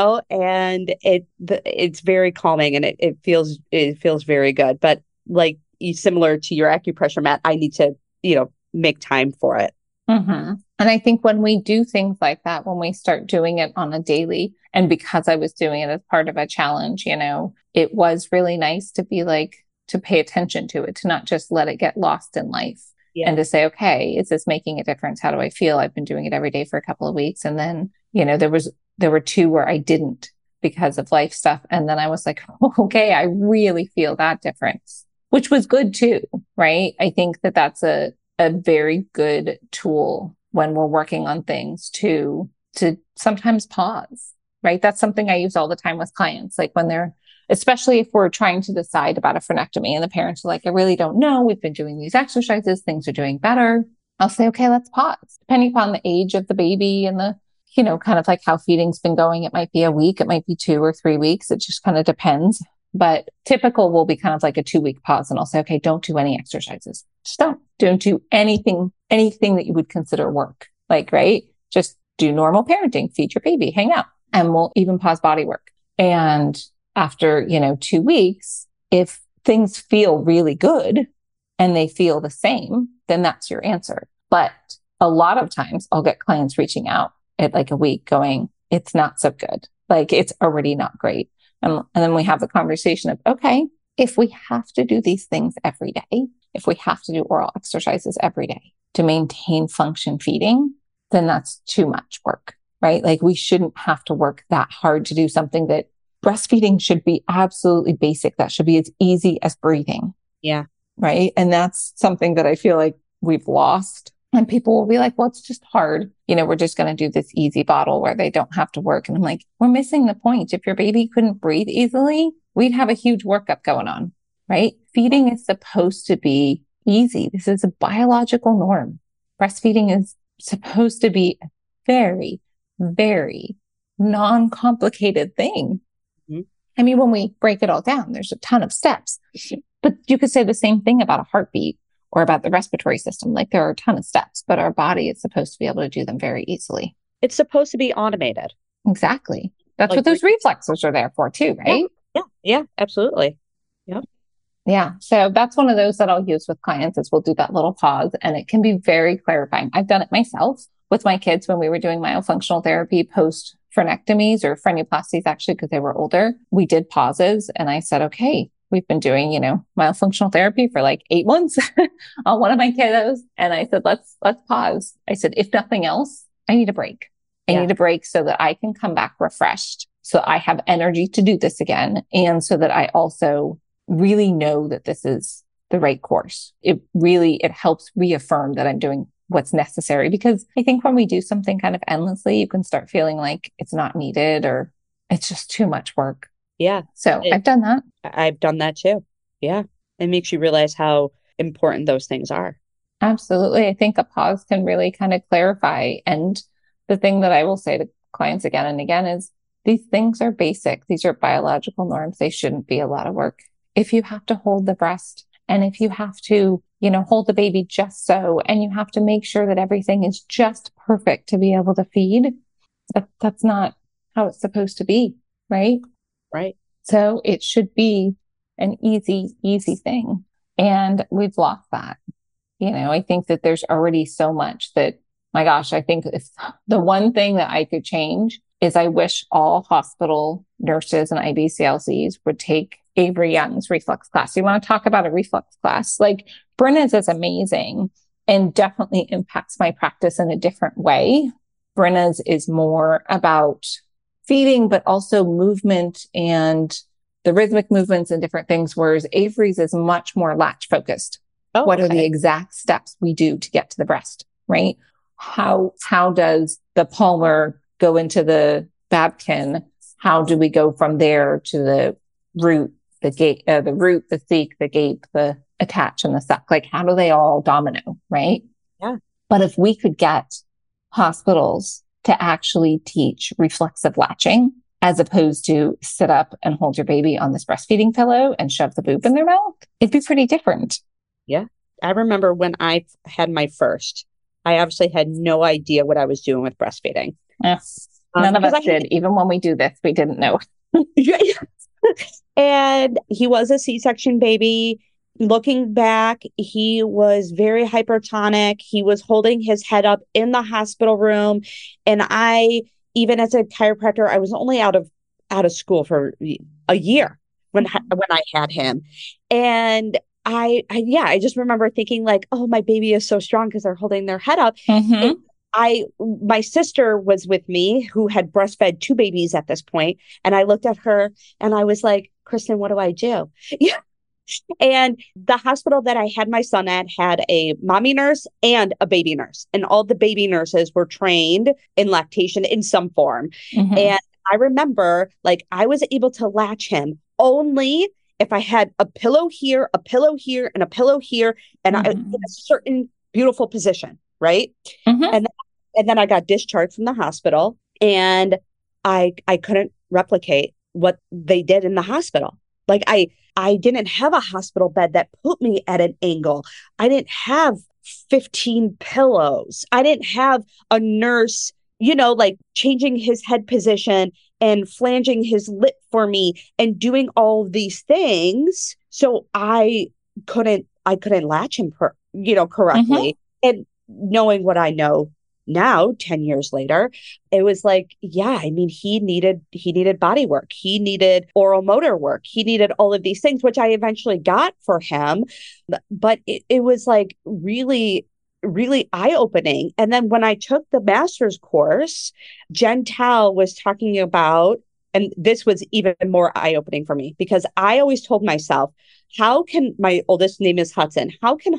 B: and it's very calming and it feels very good. But like similar to your acupressure mat, I need to, make time for it.
A: Mm-hmm. And I think when we do things like that, when we start doing it on a daily, and because I was doing it as part of a challenge, it was really nice to be like, to pay attention to it, to not just let it get lost in life. Yeah. And to say, okay, is this making a difference? How do I feel? I've been doing it every day for a couple of weeks. And then, there were 2 where I didn't because of life stuff. And then I was like, oh, okay, I really feel that difference, which was good too, right? I think that that's a very good tool when we're working on things to sometimes pause, right? That's something I use all the time with clients. Like when especially if we're trying to decide about a frenectomy and the parents are like, I really don't know. We've been doing these exercises. Things are doing better. I'll say, okay, let's pause. Depending upon the age of the baby and the, kind of like how feeding's been going. It might be a week. It might be 2 or 3 weeks. It just kind of depends. But typical will be kind of like a 2-week pause. And I'll say, okay, don't do any exercises. Just don't do anything that you would consider work. Like, right? Just do normal parenting, feed your baby, hang out, and we'll even pause body work. And after, 2 weeks, if things feel really good and they feel the same, then that's your answer. But a lot of times I'll get clients reaching out at like a week going, it's not so good. Like it's already not great. And then we have the conversation of, okay, if we have to do these things every day, if we have to do oral exercises every day to maintain function feeding, then that's too much work, right? Like we shouldn't have to work that hard to do something that breastfeeding should be absolutely basic. That should be as easy as breathing.
B: Yeah.
A: Right. And that's something that I feel like we've lost. And people will be like, well, it's just hard. We're just going to do this easy bottle where they don't have to work. And I'm like, we're missing the point. If your baby couldn't breathe easily, we'd have a huge workup going on, right? Feeding is supposed to be easy. This is a biological norm. Breastfeeding is supposed to be a very, very non-complicated thing. Mm-hmm. I mean, when we break it all down, there's a ton of steps, but you could say the same thing about a heartbeat or about the respiratory system. Like there are a ton of steps, but our body is supposed to be able to do them very easily.
B: It's supposed to be automated.
A: Exactly. That's like what those reflexes are there for too, right?
B: Yeah, absolutely. Yep.
A: Yeah. So that's one of those that I'll use with clients is we'll do that little pause and it can be very clarifying. I've done it myself with my kids when we were doing myofunctional therapy post frenectomies or frenuloplasties, actually, because they were older. We did pauses and I said, okay, we've been doing, myofunctional therapy for like 8 months on one of my kiddos. And I said, let's pause. I said, if nothing else, I need a break. I need a break so that I can come back refreshed. So I have energy to do this again. And so that I also really know that this is the right course. It helps reaffirm that I'm doing what's necessary, because I think when we do something kind of endlessly, you can start feeling like it's not needed or it's just too much work.
B: Yeah.
A: So I've done that.
B: I've done that too. Yeah. It makes you realize how important those things are.
A: Absolutely. I think a pause can really kind of clarify. And the thing that I will say to clients again and again is these things are basic. These are biological norms. They shouldn't be a lot of work. If you have to hold the breast and if you have to, hold the baby just so, and you have to make sure that everything is just perfect to be able to feed, that's not how it's supposed to be, right?
B: Right.
A: So it should be an easy thing. And we've lost that. I think that there's already so much that, my gosh, I think if the one thing that I could change is I wish all hospital nurses and IBCLCs would take Avery Young's reflux class. You want to talk about a reflux class? Like, Brenna's is amazing and definitely impacts my practice in a different way. Brenna's is more about feeding, but also movement and the rhythmic movements and different things, whereas Avery's is much more latch focused.
B: Oh,
A: what are the exact steps we do to get to the breast, right? How does the palmar go into the babkin? How do we go from there to the root, the gate, the root, the theek, the gape, the attach, and the suck? Like, how do they all domino, right?
B: Yeah.
A: But if we could get hospitals to actually teach reflexive latching, as opposed to sit up and hold your baby on this breastfeeding pillow and shove the boob in their mouth, it'd be pretty different.
B: Yeah. I remember when I had my first, I obviously had no idea what I was doing with breastfeeding.
A: Yes. None of us did. Even when we do this, we didn't know.
B: And he was a C-section baby. Looking back, he was very hypertonic. He was holding his head up in the hospital room. And even as a chiropractor, I was only out of school for a year when I had him. And I just remember thinking like, oh, my baby is so strong because they're holding their head up.
A: Mm-hmm.
B: My sister was with me who had breastfed 2 babies at this point. And I looked at her and I was like, Kristen, what do I do? Yeah. And the hospital that I had my son at had a mommy nurse and a baby nurse. And all the baby nurses were trained in lactation in some form. Mm-hmm. And I remember like I was able to latch him only if I had a pillow here, and a pillow here, and I in a certain beautiful position, right? Mm-hmm. And then I got discharged from the hospital, and I couldn't replicate what they did in the hospital. Like I didn't have a hospital bed that put me at an angle. I didn't have 15 pillows. I didn't have a nurse, like changing his head position and flanging his lip for me and doing all of these things. So I couldn't latch him, correctly. Mm-hmm. And knowing what I know now, 10 years later, it was like, yeah, I mean, he needed body work. He needed oral motor work. He needed all of these things, which I eventually got for him. But it was like really, really eye-opening. And then when I took the master's course, Jen Tal was talking about, and this was even more eye-opening for me, because I always told myself, my oldest name is Hudson. How can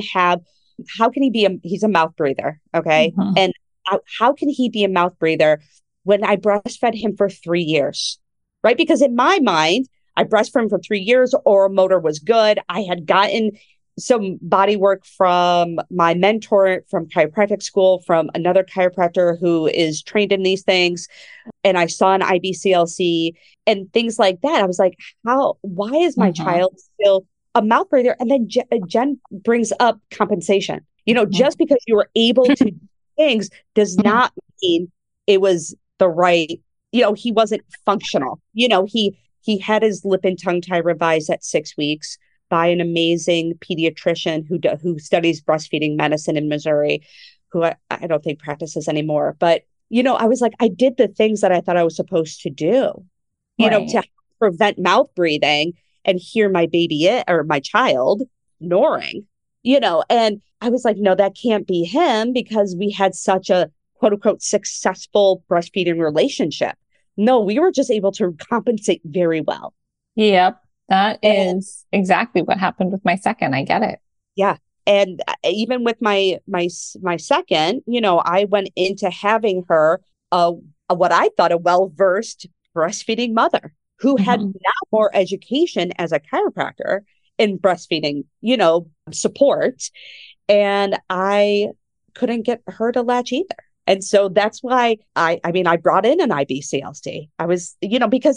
B: he be he's a mouth breather. Okay. Mm-hmm. And how can he be a mouth breather when I breastfed him for 3 years? Right. Because in my mind, I breastfed him for 3 years. Oral motor was good. I had gotten some body work from my mentor from chiropractic school, from another chiropractor who is trained in these things. And I saw an IBCLC and things like that. I was like, why is my child still a mouth breather? And then Jen brings up compensation. Just because you were able to do things does not mean it was the right, he wasn't functional. He had his lip and tongue tie revised at 6 weeks by an amazing pediatrician who studies breastfeeding medicine in Missouri, who I don't think practices anymore. But, I was like, I did the things that I thought I was supposed to do, to prevent mouth breathing and hear my baby or my child snoring, and I was like, no, that can't be him, because we had such a quote unquote successful breastfeeding relationship. No, we were just able to compensate very well.
A: Yep. That is exactly what happened with my second. I get it.
B: Yeah. And even with my second, I went into having her what I thought a well-versed breastfeeding mother who had now more education as a chiropractor in breastfeeding, support. And I couldn't get her to latch either. And so that's why I mean, I brought in an IBCLC. I was, because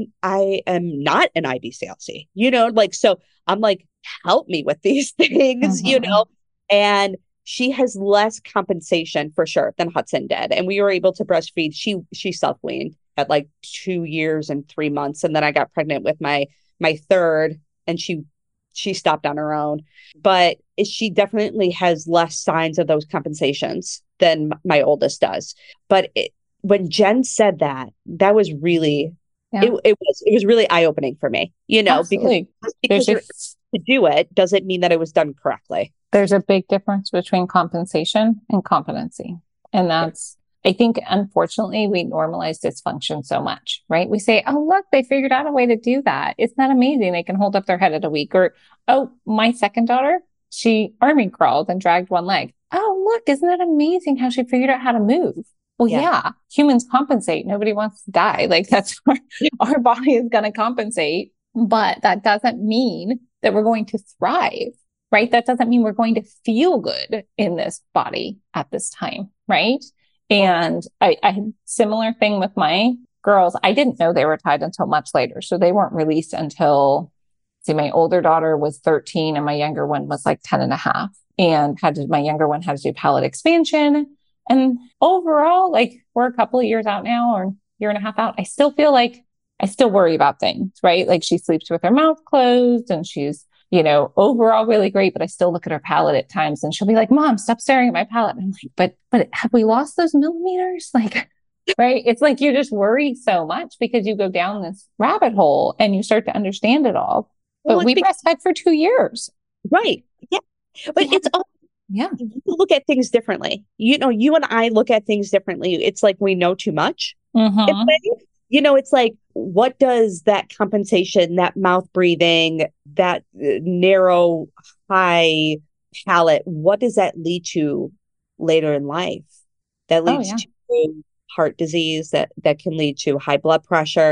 B: I am not an IBCLC, like, so I'm like, help me with these things,
A: Mm-hmm.
B: and she has less compensation for sure than Hudson did. And we were able to breastfeed. She self-weaned at like 2 years and 3 months. And then I got pregnant with my third, and she stopped on her own. But she definitely has less signs of those compensations than my oldest does. But when Jen said that, that was really
A: Yeah,
B: it was really eye opening for me, because
A: absolutely.
B: just
A: There's
B: because
A: a
B: you're able to do it doesn't mean that it was done correctly.
A: there's a big difference between compensation and competency. And
B: Yeah.
A: that's, I think, unfortunately, we normalize dysfunction so much, right? We say, oh, look, they figured out a way to do that. It's not amazing. They can hold up their head at a week. Or, oh, my second daughter, she army crawled and dragged one leg. Oh, look, isn't that amazing how she figured out how to move? Well,
B: Yeah.
A: yeah, humans compensate. Nobody wants to die. Like that's our body is going to compensate, but that doesn't mean that we're going to thrive, right? That doesn't mean we're going to feel good in this body at this time, right? And I had similar thing with my girls. I didn't know they were tied until much later. So they weren't released until, see, my older daughter was 13 and my younger one was like 10 and a half. And my younger one had to do palate expansion. And overall, like we're a couple of years out now or year and a half out. I still feel like I still worry about things, right? Like she sleeps with her mouth closed and she's, overall really great, but I still look at her palate at times and she'll be like, Mom, stop staring at my palate. And I'm like, but have we lost those millimeters? Like, right. It's like you just worry so much because you go down this rabbit hole and you start to understand it all.
B: Well,
A: But
B: it's
A: we
B: because,
A: breastfed for 2 years.
B: right. Yeah. But
A: Yeah.
B: it's all,
A: Yeah.
B: you look at things differently. You and I look at things differently. It's like we know too much. In a
A: Mm-hmm.
B: way. It's like, what does that compensation, that mouth breathing, that narrow, high palate, what does that lead to later in life? That
A: Oh,
B: leads
A: yeah.
B: to heart disease, that can lead to high blood pressure.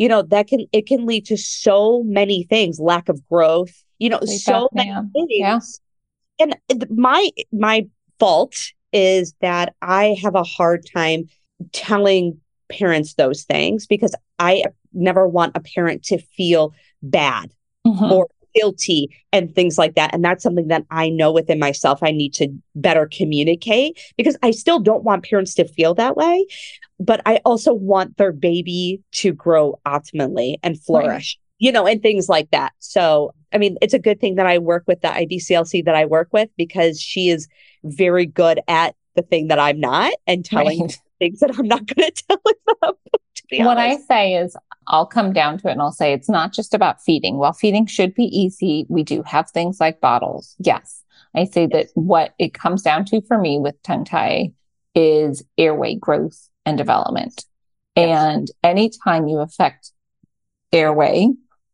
B: It can lead to so many things, lack of growth,
A: Sleep
B: so many
A: apnea. Yeah.
B: things. And my fault is that I have a hard time telling parents those things because I never want a parent to feel bad
A: Mm-hmm.
B: or guilty and things like that. And that's something that I know within myself I need to better communicate because I still don't want parents to feel that way. But I also want their baby to grow optimally and
A: Right.
B: flourish, and things like that. So, I mean, it's a good thing that I work with the IBCLC that I work with because she is very good at the thing that I'm not and telling
A: Right.
B: things that I'm not going to tell them, to be
A: What I
B: honest.
A: say is, I'll come down to it and I'll say it's not just about feeding. While feeding should be easy, we do have things like bottles. Yes. I say that
B: Yes.
A: what it comes down to for me with tongue tie is airway growth and development.
B: Yes.
A: And anytime you affect airway,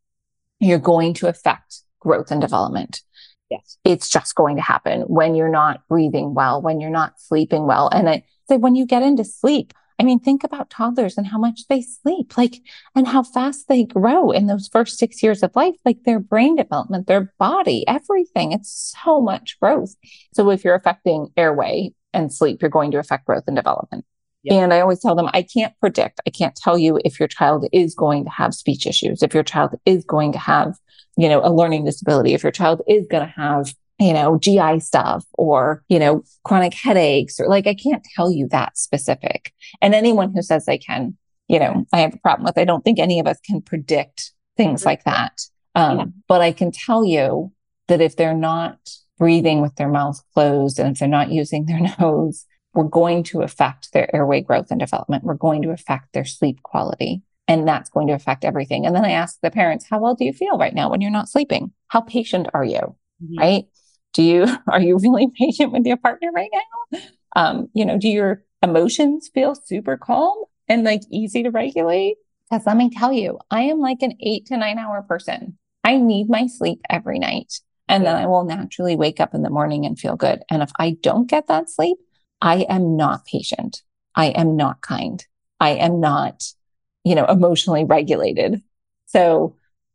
A: you're going to affect growth and development.
B: Yes.
A: It's just going to happen when you're not breathing well, when you're not sleeping well. And I say when you get into sleep, I mean, think about toddlers and how much they sleep, like, and how fast they grow in those first 6 years of life, like their brain development, their body, everything. It's so much growth. So if you're affecting airway and sleep, you're going to affect growth and development.
B: Yep.
A: And I always tell them, I can't predict, I can't tell you if your child is going to have speech issues, if your child is going to have, a learning disability, if your child is going to have, GI stuff or, chronic headaches or like, I can't tell you that specific. And anyone who says they can, I have a problem with, I don't think any of us can predict things like that.
B: Yeah.
A: But I can tell you that if they're not breathing with their mouth closed and if they're not using their nose, we're going to affect their airway growth and development. We're going to affect their sleep quality. And that's going to affect everything. And then I ask the parents, how well do you feel right now when you're not sleeping? How patient are you?
B: Mhm.
A: Right? Are you really patient with your partner right now? Do your emotions feel super calm and like easy to regulate? Because let me tell you, I am like an 8 to 9 hour person. I need my sleep every night. And then
B: Yeah.
A: I will naturally wake up in the morning and feel good. And if I don't get that sleep, I am not patient. I am not kind. I am not, emotionally regulated. So,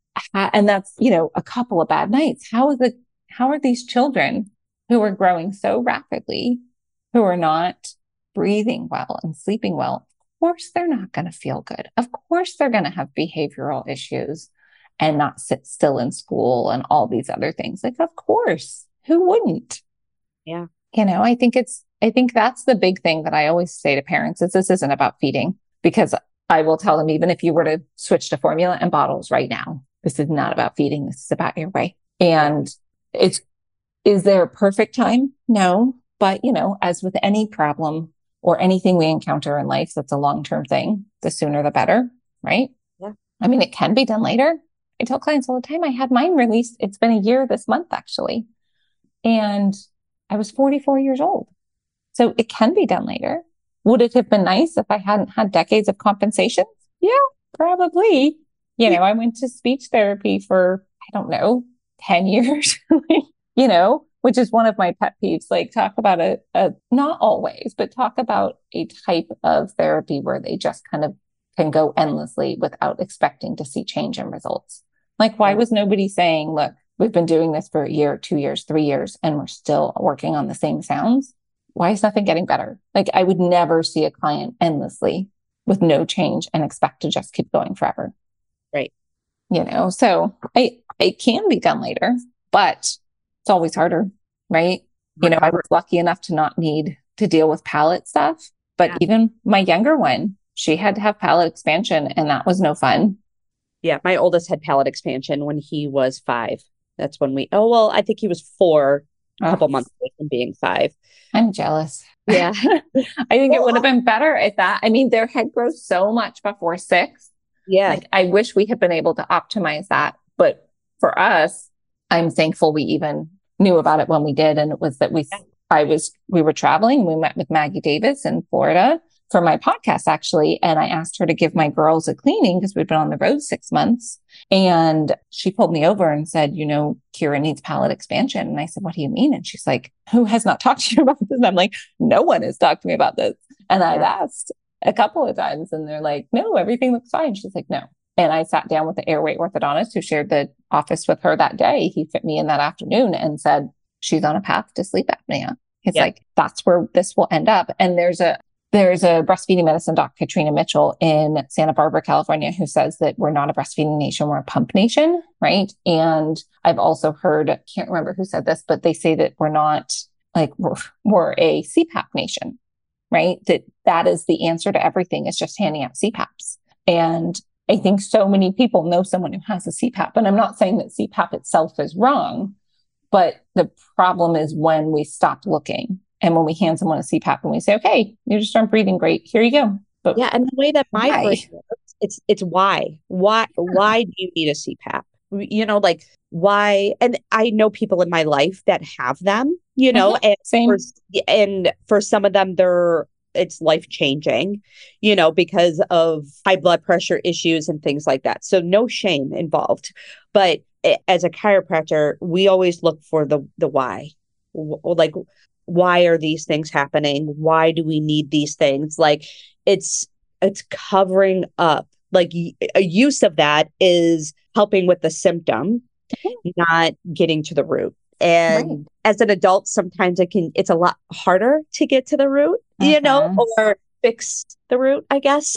A: and that's, a couple of bad nights. How are these children who are growing so rapidly, who are not breathing well and sleeping well, of course they're not going to feel good. Of course they're going to have behavioral issues and not sit still in school and all these other things. Like, of course, who wouldn't?
B: Yeah.
A: I think that's the big thing that I always say to parents is this isn't about feeding, because I will tell them, even if you were to switch to formula and bottles right now, this is not about feeding. This is about your way. And is there a perfect time? No. But, as with any problem or anything we encounter in life, that's a long-term thing, the sooner the better, right?
B: Yeah.
A: I mean, it can be done later. I tell clients all the time, I had mine released. It's been a year this month, actually. And I was 44 years old. So it can be done later. Would it have been nice if I hadn't had decades of compensation? Yeah, probably. I went to speech therapy for, I don't know, 10 years, which is one of my pet peeves. Like, talk about not always, but talk about a type of therapy where they just kind of can go endlessly without expecting to see change in results. Like, why was nobody saying, look, we've been doing this for a year, 2 years, 3 years, and we're still working on the same sounds? Why is nothing getting better? Like, I would never see a client endlessly with no change and expect to just keep going forever.
B: Right.
A: So it can be done later, but it's always harder, right? I was lucky enough to not need to deal with palate stuff, but even my younger one, she had to have palate expansion, and that was no fun.
B: Yeah. My oldest had palate expansion when he was 5. That's when I think he was 4, a couple months away from being 5.
A: I'm jealous.
B: Yeah.
A: I think it would have been better at that. I mean, their head grows so much before 6.
B: Yeah.
A: Like, I wish we had been able to optimize that. But for us, I'm thankful we even knew about it when we did. And it was that we were traveling. We met with Maggie Davis in Florida for my podcast, actually. And I asked her to give my girls a cleaning because we'd been on the road 6 months. And she pulled me over and said, Kira needs palate expansion. And I said, what do you mean? And she's like, who has not talked to you about this? And I'm like, no one has talked to me about this. And I've asked a couple of times and they're like, no, everything looks fine. She's like, no. And I sat down with the airway orthodontist who shared the office with her that day. He fit me in that afternoon and said, she's on a path to sleep apnea. He's like, that's where this will end up. And there's a breastfeeding medicine doc, Katrina Mitchell, in Santa Barbara, California, who says that we're not a breastfeeding nation, we're a pump nation, right? And I've also heard, I can't remember who said this, but they say that we're not we're a CPAP nation, right? That is the answer to everything, is just handing out CPAPs. And I think so many people know someone who has a CPAP. And I'm not saying that CPAP itself is wrong, but the problem is when we stop looking. And when we hand someone a CPAP and we say, okay, you just aren't breathing great, here you go. But
B: and the way that my brain works, it's why do you need a CPAP? Like, why? And I know people in my life that have them, and
A: same.
B: For some of them, it's life changing, because of high blood pressure issues and things like that. So no shame involved. But as a chiropractor, we always look for the why. Like, why are these things happening? Why do we need these things? Like, it's covering up. Like, a use of that is helping with the symptom, not getting to the root. And as an adult, sometimes it's a lot harder to get to the root, or fix the root, I guess.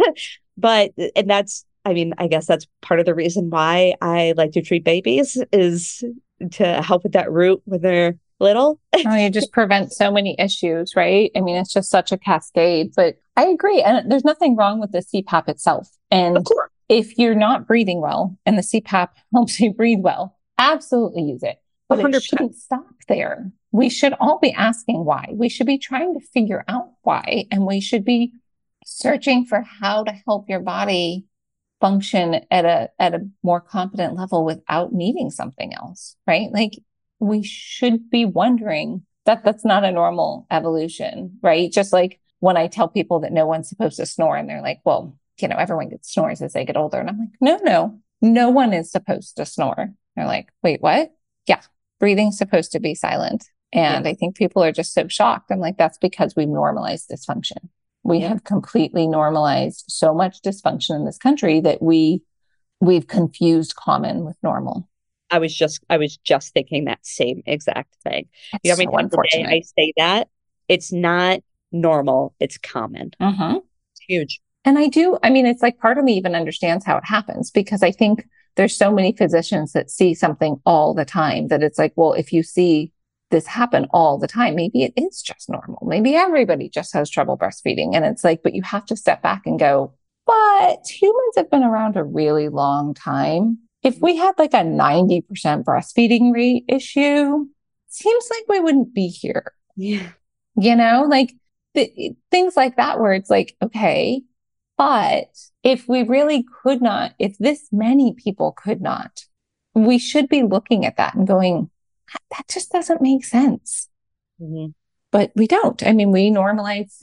B: I guess that's part of the reason why I like to treat babies, is to help with that root when they're little.
A: You just prevent so many issues, right? I mean, it's just such a cascade. But I agree. And there's nothing wrong with the CPAP itself. And if you're not breathing well and the CPAP helps you breathe well, absolutely use it. But 100%. It shouldn't stop there. We should all be asking why. We should be trying to figure out why. And we should be searching for how to help your body function at a more competent level without needing something else, right? Like, we should be wondering that's not a normal evolution, right? Just like when I tell people that no one's supposed to snore and they're like, well, everyone gets snores as they get older. And I'm like, no one is supposed to snore. They're like, wait, what? Yeah. Breathing's supposed to be silent. And I think people are just so shocked. I'm like, that's because we've normalized dysfunction. We have completely normalized so much dysfunction in this country that we've confused common with normal.
B: I was just thinking that same exact thing.
A: That's so unfortunate.
B: I say that it's not normal. It's common.
A: Mm-hmm.
B: It's huge.
A: And I mean, it's like part of me even understands how it happens because I think there's so many physicians that see something all the time that it's like, well, if you see this happen all the time, maybe it is just normal. Maybe everybody just has trouble breastfeeding. And it's like, but you have to step back and go, but humans have been around a really long time. If we had like a 90% breastfeeding rate issue, seems like we wouldn't be here.
B: Yeah.
A: Like things like that, where it's like, okay, but if we really could not, if this many people could not, we should be looking at that and going, that just doesn't make sense.
B: Mm-hmm.
A: But we don't. I mean, we normalize,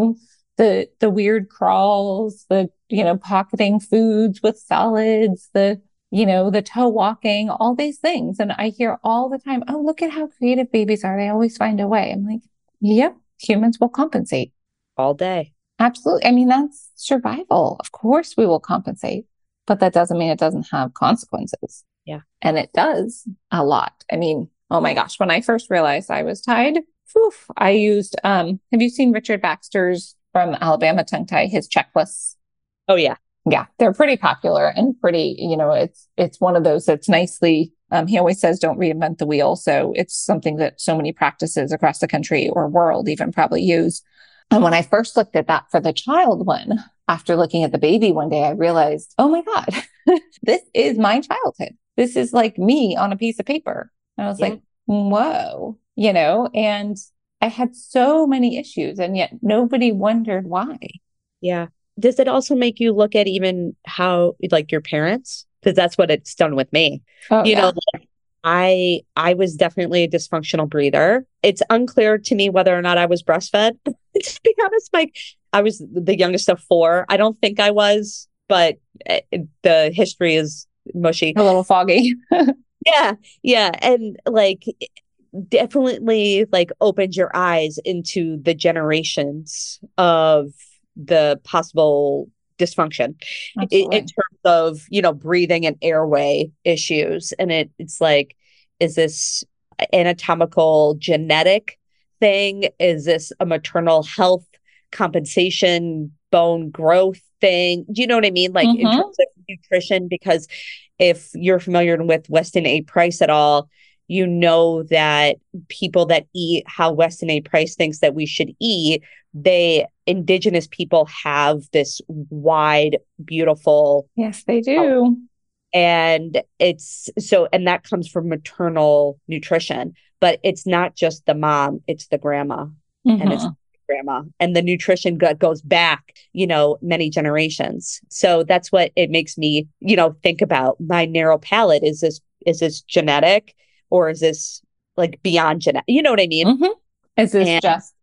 A: the weird crawls, pocketing foods with solids, the toe walking, all these things. And I hear all the time, oh, look at how creative babies are. They always find a way. I'm like, yep, humans will compensate.
B: All day.
A: Absolutely. I mean, that's survival. Of course we will compensate, but that doesn't mean it doesn't have consequences.
B: Yeah.
A: And it does a lot. I mean, oh my gosh, when I first realized I was tied, I used, have you seen Richard Baxter's from Alabama Tongue Tie, his checklists?
B: Oh yeah.
A: Yeah. They're pretty popular and pretty, it's one of those that's nicely, he always says, don't reinvent the wheel. So it's something that so many practices across the country or world even probably use. And when I first looked at that for the child one, after looking at the baby one day, I realized, oh my God, this is my childhood. This is like me on a piece of paper. And I was like, whoa, and I had so many issues and yet nobody wondered why.
B: Yeah. Does it also make you look at even how, like, your parents? Because that's what it's done with me.
A: Oh, yeah.
B: Like, I was definitely a dysfunctional breather. It's unclear to me whether or not I was breastfed. To be honest, I was the youngest of four. I don't think I was, but the history is mushy.
A: A little foggy.
B: Yeah. Yeah. And like, definitely like opened your eyes into the generations of the possible dysfunction in terms of, breathing and airway issues. And it's like, is this anatomical genetic thing? Is this a maternal health compensation bone growth thing? Do you know what I mean? Like in terms of nutrition, because if you're familiar with Weston A. Price at all, you know that people that eat how Weston A. Price thinks that we should eat, indigenous people have this wide, beautiful.
A: Yes, they do.
B: And and that comes from maternal nutrition, but it's not just the mom, it's the grandma. And it's grandma, and the nutrition goes back, many generations. So that's what it makes me, think about my narrow palate. Is this genetic, or is this like beyond genetic? You know what I mean?
A: Is this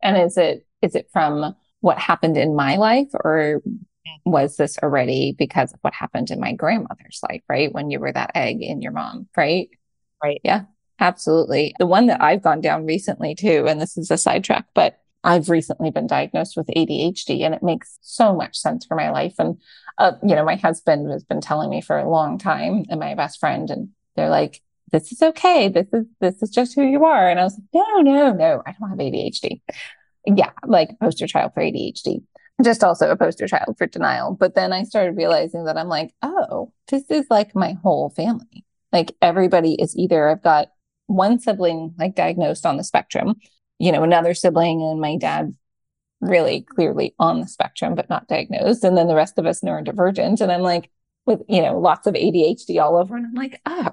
A: is it from what happened in my life, or was this already because of what happened in my grandmother's life, right? When you were that egg in your mom, right?
B: Right.
A: Yeah, absolutely. The one that I've gone down recently too, and this is a sidetrack, but I've recently been diagnosed with ADHD, and it makes so much sense for my life. And, my husband has been telling me for a long time, and my best friend, and they're like, this is okay. This is just who you are. And I was like, no, I don't have ADHD. Yeah. Like a poster child for ADHD, just also a poster child for denial. But then I started realizing that I'm like, oh, this is like my whole family. Like everybody is either, I've got one sibling like diagnosed on the spectrum, another sibling and my dad really clearly on the spectrum, but not diagnosed. And then the rest of us neurodivergent. And I'm like, with, lots of ADHD all over. And I'm like, oh,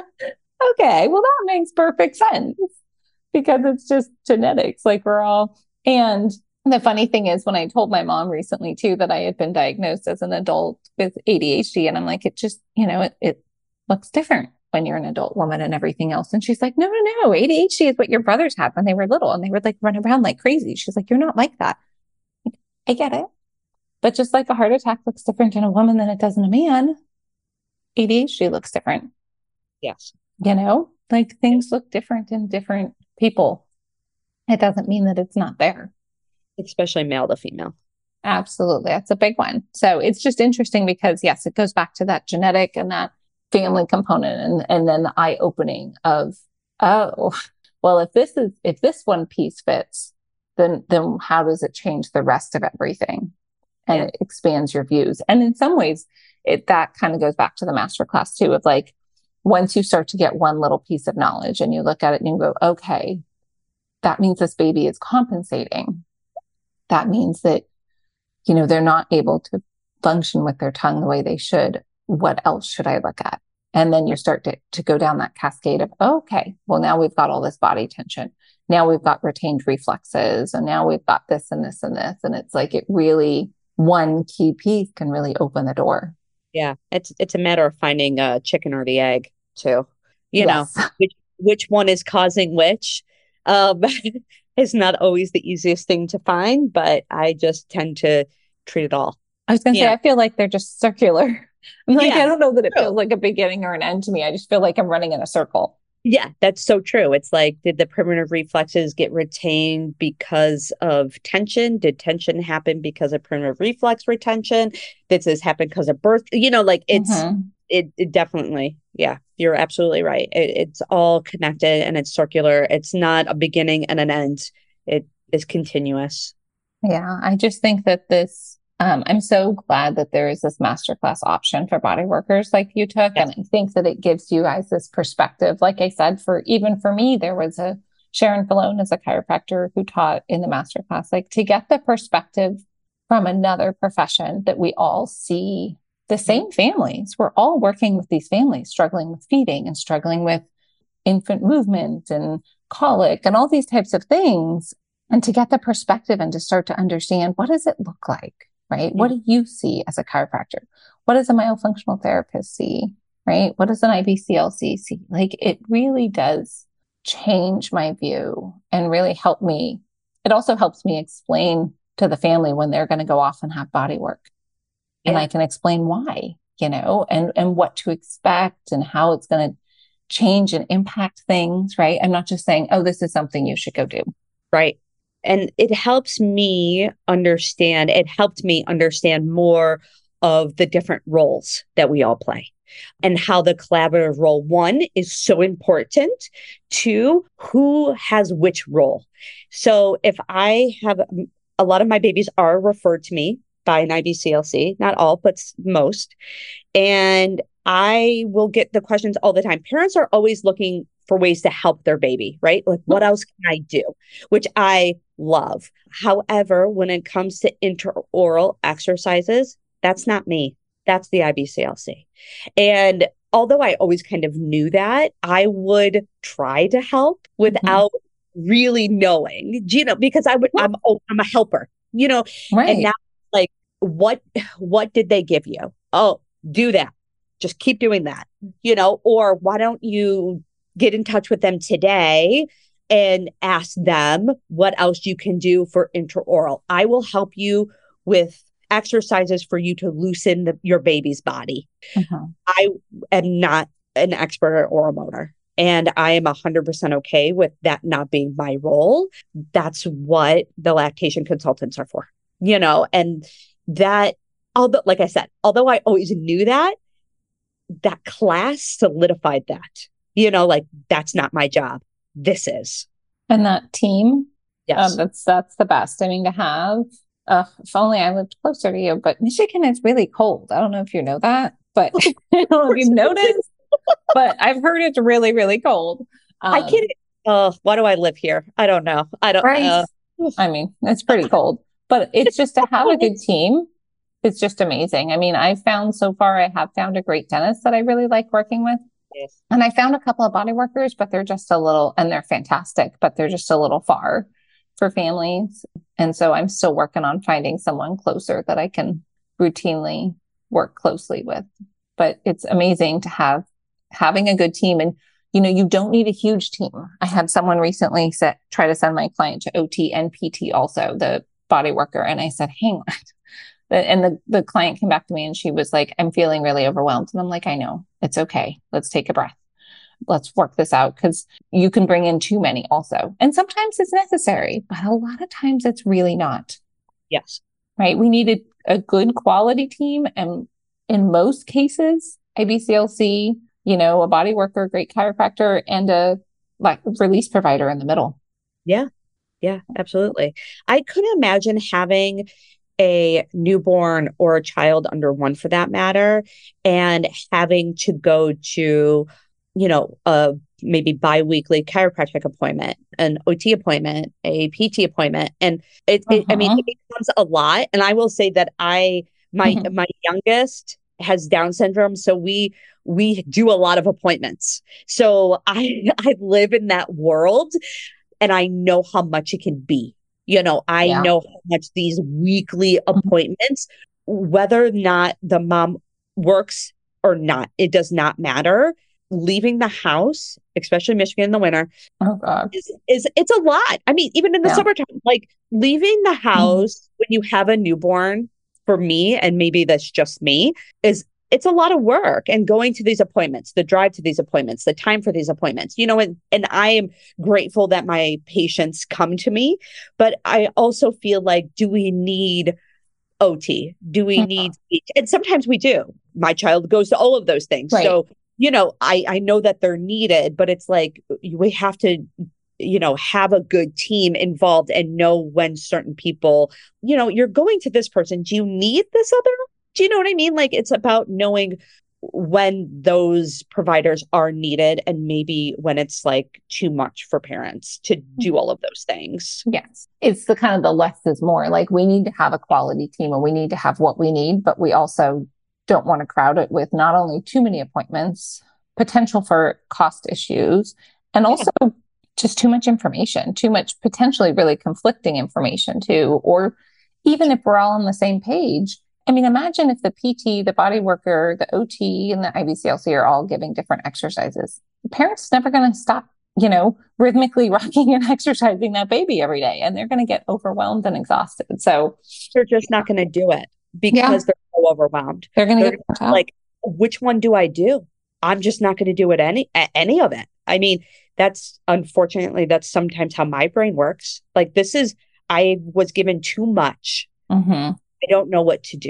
A: okay, well, that makes perfect sense because it's just genetics. Like we're all, and the funny thing is when I told my mom recently too, that I had been diagnosed as an adult with ADHD, and I'm like, it just, it looks different when you're an adult woman and everything else. And she's like, no, ADHD is what your brothers had when they were little and they would like run around like crazy. She's like, you're not like that. I get it. But just like a heart attack looks different in a woman than it does in a man, ADHD looks different.
B: Yes.
A: Like things look different in different people. It doesn't mean that it's not there.
B: Especially male to female.
A: Absolutely. That's a big one. So it's just interesting because yes, it goes back to that genetic and that family component and then the eye-opening of, oh, well, if this one piece fits, then how does it change the rest of everything? And
B: Yeah.
A: it expands your views. And in some ways, that kind of goes back to the masterclass too, of like, once you start to get one little piece of knowledge and you look at it and you go, okay, that means this baby is compensating. That means that, they're not able to function with their tongue the way they should. What else should I look at? And then you start to go down that cascade of, okay, well, now we've got all this body tension. Now we've got retained reflexes. And now we've got this and this and this. And it's like, it really, one key piece can really open the door.
B: Yeah. It's a matter of finding a chicken or the egg too.
A: Yes.
B: Which one is causing which. Is not always the easiest thing to find, but I just tend to treat it all.
A: I was going to say, I feel like they're just circular. I'm like,
B: Yeah,
A: I don't know that it feels like a beginning or an end to me. I just feel like I'm running in a circle.
B: Yeah, that's so true. It's like, did the primitive reflexes get retained because of tension? Did tension happen because of primitive reflex retention? Did this happen because of birth? It definitely, yeah, you're absolutely right. It's all connected and it's circular. It's not a beginning and an end. It is continuous.
A: Yeah, I just think that I'm so glad that there is this masterclass option for body workers like you took.
B: Yes.
A: And I think that it gives you guys this perspective. Like I said, even for me, there was a Sharon Falone as a chiropractor who taught in the masterclass, like to get the perspective from another profession that we all see the same families. We're all working with these families, struggling with feeding and struggling with infant movement and colic and all these types of things. And to get the perspective and to start to understand, what does it look like, right? What do you see as a chiropractor? What does a myofunctional therapist see, right? What does an IBCLC see? Like, it really does change my view and really help me. It also helps me explain to the family when they're going to go off and have body work. Yeah. And I can explain why, and what to expect and how it's going to change and impact things, right? I'm not just saying, oh, this is something you should go do.
B: Right. And it helped me understand more of the different roles that we all play and how the collaborative role, one, is so important, two, who has which role. So if I have a lot of my babies are referred to me by an IBCLC, not all, but most. And I will get the questions all the time. Parents are always looking for ways to help their baby, right? Like, what else can I do? Which I love. However, when it comes to intraoral exercises, that's not me. That's the IBCLC. And although I always kind of knew that, I would try to help without really knowing, because I'm a helper,
A: right.
B: And now, like, what did they give you? Oh, do that. Just keep doing that, or why don't you get in touch with them today and ask them what else you can do for intraoral. I will help you with exercises for you to loosen your baby's body. I am not an expert at oral motor, and I am 100% okay with that not being my role. That's what the lactation consultants are for, and that, although, like I said, although I always knew that class solidified that, like, that's not my job. This is.
A: And that team,
B: yes,
A: that's the best. I mean, to have, if only I lived closer to you, but Michigan is really cold. I don't know if you know that, but I don't know if you've noticed, but I've heard it's really, really cold.
B: I can't, why do I live here? I don't know. I don't,
A: right. I mean, it's pretty cold, but it's just to have a good team. It's just amazing. I mean, I have found a great dentist that I really like working with.
B: Yes.
A: And I found a couple of body workers, but they're fantastic, but they're just a little far for families. And so I'm still working on finding someone closer that I can routinely work closely with. But it's amazing to having a good team. And, you don't need a huge team. I had someone recently try to send my client to OT and PT also, the body worker. And I said, hang on. And the client came back to me and she was like, I'm feeling really overwhelmed. And I'm like, I know, it's okay. Let's take a breath. Let's work this out, because you can bring in too many also. And sometimes it's necessary, but a lot of times it's really not.
B: Yes.
A: Right. We needed a good quality team. And in most cases, IBCLC, a body worker, great chiropractor, and a release provider in the middle.
B: Yeah. Yeah, absolutely. I couldn't imagine having a newborn or a child under one for that matter, and having to go to, a maybe biweekly chiropractic appointment, an OT appointment, a PT appointment. And I mean,
A: Uh-huh.
B: it becomes a lot. And I will say that my youngest has Down syndrome. So we do a lot of appointments. So I live in that world and I know how much it can be. I
A: Yeah.
B: know how much these weekly appointments, whether or not the mom works or not, it does not matter. Leaving the house, especially Michigan in the winter,
A: Oh God.
B: is it's a lot. I mean, even in the
A: Yeah.
B: summertime, like leaving the house when you have a newborn, for me, and maybe that's just me, is it's a lot of work. And going to these appointments, the drive to these appointments, the time for these appointments, and I am grateful that my patients come to me, but I also feel like, do we need OT? Do we need speech? And sometimes we do. My child goes to all of those things.
A: Right.
B: So, I know that they're needed, but it's like we have to, have a good team involved and know when certain people, you're going to this person. Do you need this other? Do you know what I mean? Like it's about knowing when those providers are needed and maybe when it's like too much for parents to do all of those things.
A: Yes. It's the kind of the less is more. Like we need to have a quality team and we need to have what we need, but we also don't want to crowd it with not only too many appointments, potential for cost issues, and
B: Yeah.
A: also just too much information, too much potentially really conflicting information too. Or even if we're all on the same page, I mean, imagine if the PT, the body worker, the OT, and the IBCLC are all giving different exercises. The parent's never going to stop, rhythmically rocking and exercising that baby every day, and they're going to get overwhelmed and exhausted. So
B: They're just not going to do it because they're so overwhelmed.
A: they're going to
B: They're
A: get burnt out.
B: like, which one do I do? I'm just not going to do it any of it. I mean, unfortunately, that's sometimes how my brain works. Like I was given too much.
A: Mm-hmm.
B: I don't know what to do.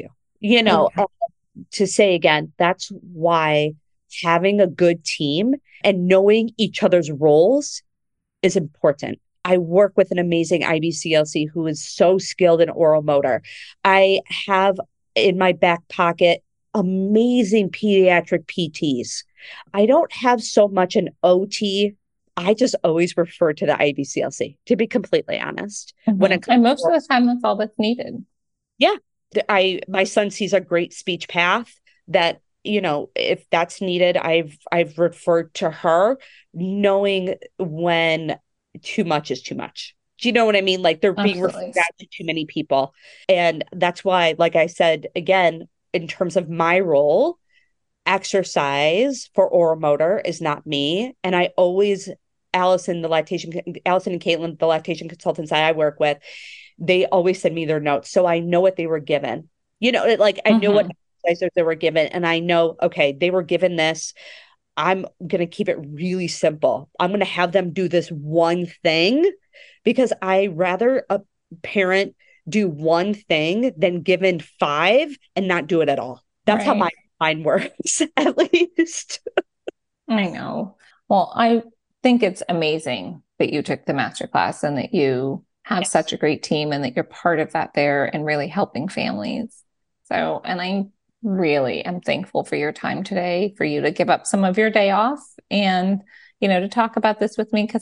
B: To say again, that's why having a good team and knowing each other's roles is important. I work with an amazing IBCLC who is so skilled in oral motor. I have in my back pocket amazing pediatric PTs. I don't have so much an OT. I just always refer to the IBCLC, to be completely honest.
A: Mm-hmm. And most of the time, that's all that's needed.
B: Yeah. My son sees a great speech path that, if that's needed, I've referred to her, knowing when too much is too much. Do you know what I mean? Like they're being referred out to too many people. And that's why, like I said, again, in terms of my role, exercise for oral motor is not me. And I always, Allison and Caitlin, the lactation consultants I work with, they always send me their notes. So I know what they were given. I know what exercises they were given. And I know, okay, they were given this. I'm going to keep it really simple. I'm going to have them do this one thing because I rather a parent do one thing than given 5 and not do it at all. That's how my mind works, at least.
A: I know. Well, I think it's amazing that you took the masterclass and that you have such a great team and that you're part of that there and really helping families. So, and I really am thankful for your time today, for you to give up some of your day off and, to talk about this with me. Because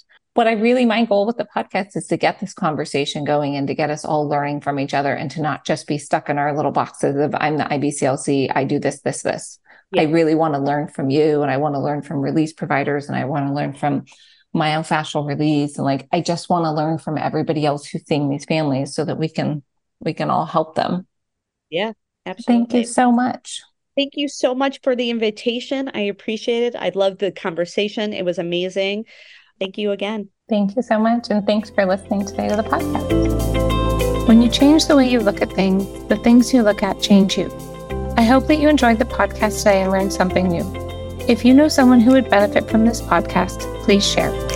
A: my goal with the podcast is to get this conversation going and to get us all learning from each other and to not just be stuck in our little boxes of I'm the IBCLC, I do this, this, this. Yeah. I really want to learn from you and I want to learn from release providers and I want to learn from myofascial release. And I just want to learn from everybody else who's seeing these families so that we can all help them.
B: Yeah, absolutely.
A: Thank you so much.
B: Thank you so much for the invitation. I appreciate it. I loved the conversation. It was amazing. Thank you again.
A: Thank you so much. And thanks for listening today to the podcast. When you change the way you look at things, the things you look at change you. I hope that you enjoyed the podcast today and learned something new. If you know someone who would benefit from this podcast, please share.